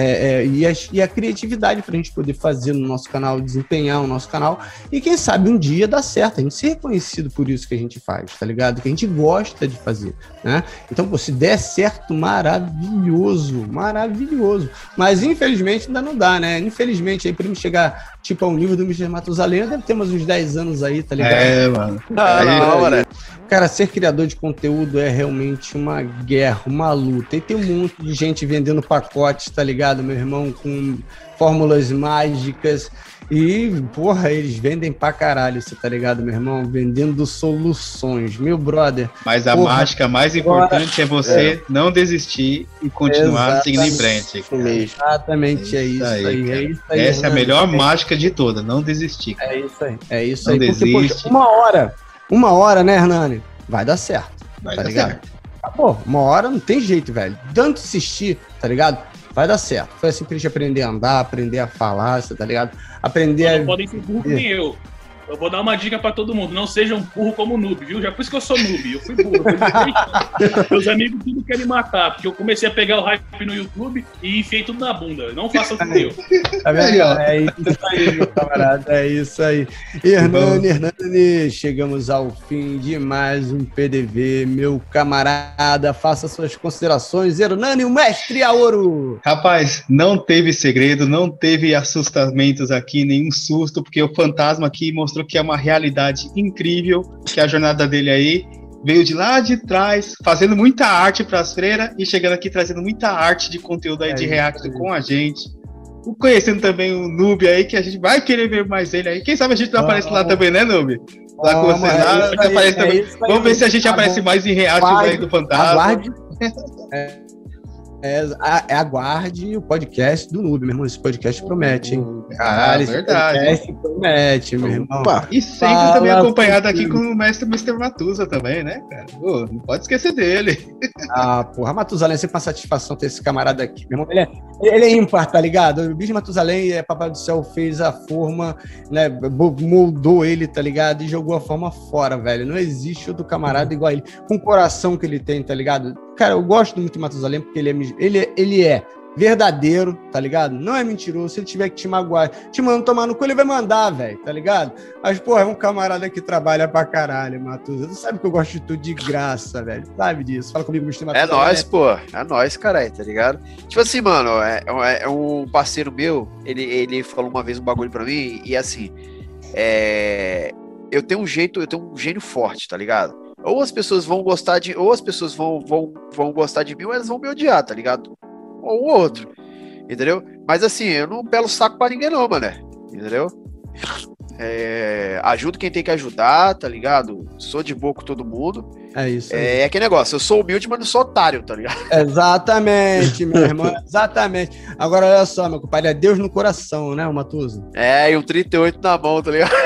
e a criatividade pra gente poder fazer no nosso canal, desempenhar o nosso canal e quem sabe um dia dá certo, a gente ser reconhecido por isso que a gente faz, tá ligado? Que a gente gosta de fazer, né? Então, pô, se der certo, maravilhoso. Mas infelizmente ainda não dá, né? Infelizmente aí pra me chegar tipo, ao nível do Mr. Matusalém, deve ter mais uns 10 anos aí, tá ligado? Mano. Cara, ser criador de conteúdo é realmente uma guerra, uma luta. E tem um monte de gente vendendo pacotes, tá ligado, meu irmão, com fórmulas mágicas. E, porra, eles vendem pra caralho, você tá ligado, meu irmão? Vendendo soluções, meu brother. Mas a mágica mais importante é você não desistir e continuar seguindo em frente. Exatamente, é isso aí. Essa é a melhor mágica de toda, não desistir. É isso não aí. Desiste. Porque, poxa, uma hora, né, Hernani? Vai dar certo, tá ligado? Pô, uma hora não tem jeito, velho. Tanto insistir, tá ligado? Vai dar certo. Foi assim que a gente aprender a andar, aprender a falar, você tá ligado? Aprender a... Não podem ser burro que nem eu. Eu vou dar uma dica pra todo mundo. Não sejam burro como noob, viu? Já por isso que eu sou noob. Eu fui burro. Meus amigos tudo querem matar, porque eu comecei a pegar o hype no YouTube e enfiei tudo na bunda. Não façam como eu. Tá vendo? É isso aí, meu camarada. É isso aí. Hernani, chegamos ao fim de mais um PDV. Meu camarada, faça suas considerações. Hernani, o mestre a ouro. Rapaz, não teve segredo, não teve assustamentos aqui, nenhum susto, porque o fantasma aqui mostrou que é uma realidade incrível, que a jornada dele aí veio de lá de trás, fazendo muita arte para as freiras e chegando aqui trazendo muita arte de conteúdo aí de react com a gente. Conhecendo também o Noob aí, que a gente vai querer ver mais ele aí. Quem sabe a gente não aparece lá também, né, Noob? Lá com você lá, aparece também. Vamos ver se a gente aparece mais em react aí do fantasma. Aguarde. Aguarde o podcast do Noob, meu irmão. Esse podcast promete, hein? Caralho, esse verdade. Podcast promete, meu irmão. Opa. E sempre também acompanhado aqui com o mestre Mr. Matusa também, né, cara? Pô, não pode esquecer dele. Porra, Matusalém é sempre uma satisfação ter esse camarada aqui, meu irmão. Ele é ímpar, tá ligado? O bicho Matusalém, Papai do Céu, fez a forma, né? Moldou ele, tá ligado? E jogou a forma fora, velho. Não existe outro camarada igual a ele. Com o coração que ele tem, tá ligado? Cara, eu gosto muito do Matusalém porque ele é verdadeiro, tá ligado? Não é mentiroso. Se ele tiver que te magoar, te manda tomar no cu, ele vai mandar, velho, tá ligado? Mas, porra, é um camarada que trabalha pra caralho, Matusa. Tu sabe que eu gosto de tudo de graça, velho. Sabe disso? Fala comigo, Mr. Matusa. É nóis, pô. É nóis, caralho, tá ligado? Tipo assim, mano, é um parceiro meu, ele falou uma vez um bagulho pra mim, e assim, eu tenho um gênio forte, tá ligado? Ou as pessoas vão gostar de... Ou as pessoas vão gostar de mim, ou elas vão me odiar, tá ligado? Ou o outro, entendeu? Mas assim, eu não pelo saco pra ninguém não, mano, entendeu? Ajudo quem tem que ajudar, tá ligado? Sou de boa com todo mundo. É isso aí. É aquele negócio, eu sou humilde, mas não sou otário, tá ligado? Exatamente, meu irmão, exatamente. Agora, olha só, meu compadre, é Deus no coração, né, o Matusa? E um 38 na mão, tá ligado?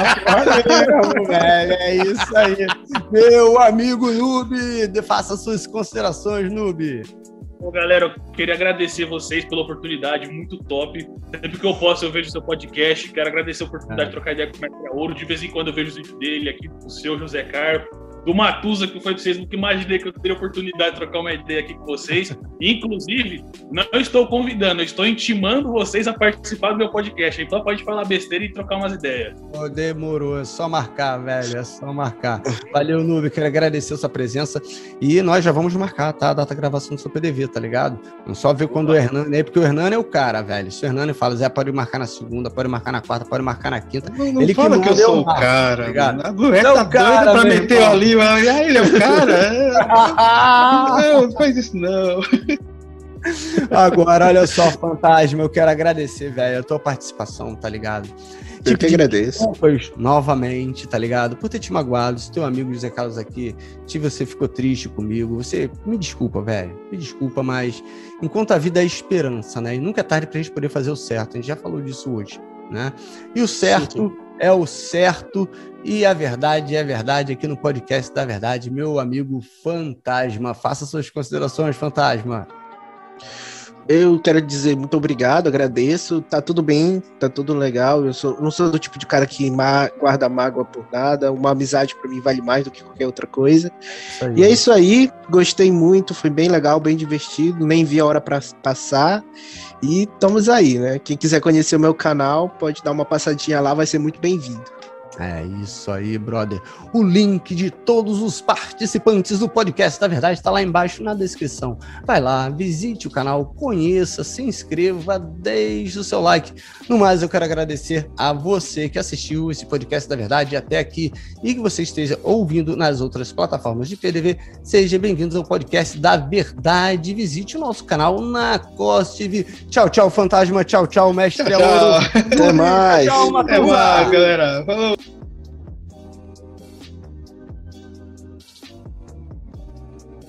É isso aí. Meu amigo Noob, faça suas considerações, Noob. Bom, galera, eu queria agradecer vocês pela oportunidade, muito top. Sempre que eu posso, eu vejo o seu podcast. Quero agradecer a oportunidade de trocar ideia com o Mestre Ouro. De vez em quando eu vejo os vídeos dele aqui, do seu José Carpo, do Matusa, que foi pra vocês. Nunca imaginei que eu teria a oportunidade de trocar uma ideia aqui com vocês. Inclusive, não estou convidando, eu estou intimando vocês a participar do meu podcast. Então pode falar besteira e trocar umas ideias. Oh, demorou, é só marcar, velho, é só marcar. Valeu, Noob, quero agradecer a sua presença. E nós já vamos marcar, tá? A data de gravação do seu PDV, tá ligado? Não só ver quando o Hernani aí, porque o Hernani é o cara, velho. Se o Hernani fala, Zé, pode marcar na segunda, pode marcar na quarta, pode marcar na quinta. Não ele fala que eu sou o cara, ligado? A Lué tá doida pra meter ali, ele é o cara. Não faz isso não. Agora, olha só, Fantasma, eu quero agradecer, velho, a tua participação, tá ligado? Eu que agradeço. Novamente, tá ligado? Por ter te magoado, se teu amigo José Carlos aqui, se você ficou triste comigo, você me desculpa, velho. Me desculpa, mas enquanto a vida é esperança, né? E nunca é tarde pra gente poder fazer o certo. A gente já falou disso hoje, né? E o certo é o certo e a verdade é a verdade aqui no podcast da verdade, meu amigo Fantasma. Faça suas considerações, Fantasma. Eu quero dizer muito obrigado, agradeço, tá tudo bem, tá tudo legal, não sou do tipo de cara que guarda mágoa por nada, uma amizade pra mim vale mais do que qualquer outra coisa. E é isso aí, gostei muito, foi bem legal, bem divertido, nem vi a hora pra passar, e estamos aí, né? Quem quiser conhecer o meu canal, pode dar uma passadinha lá, vai ser muito bem-vindo. É isso aí, brother. O link de todos os participantes do podcast da verdade está lá embaixo na descrição. Vai lá, visite o canal, conheça, se inscreva, deixe o seu like. No mais, eu quero agradecer a você que assistiu esse podcast da verdade até aqui e que você esteja ouvindo nas outras plataformas de PDV. Seja bem-vindo ao podcast da verdade. Visite o nosso canal na COS TV. Tchau, tchau, Fantasma. Tchau, tchau, Mestre Ouro. Até mais. Tchau, Até mais, galera. Falou.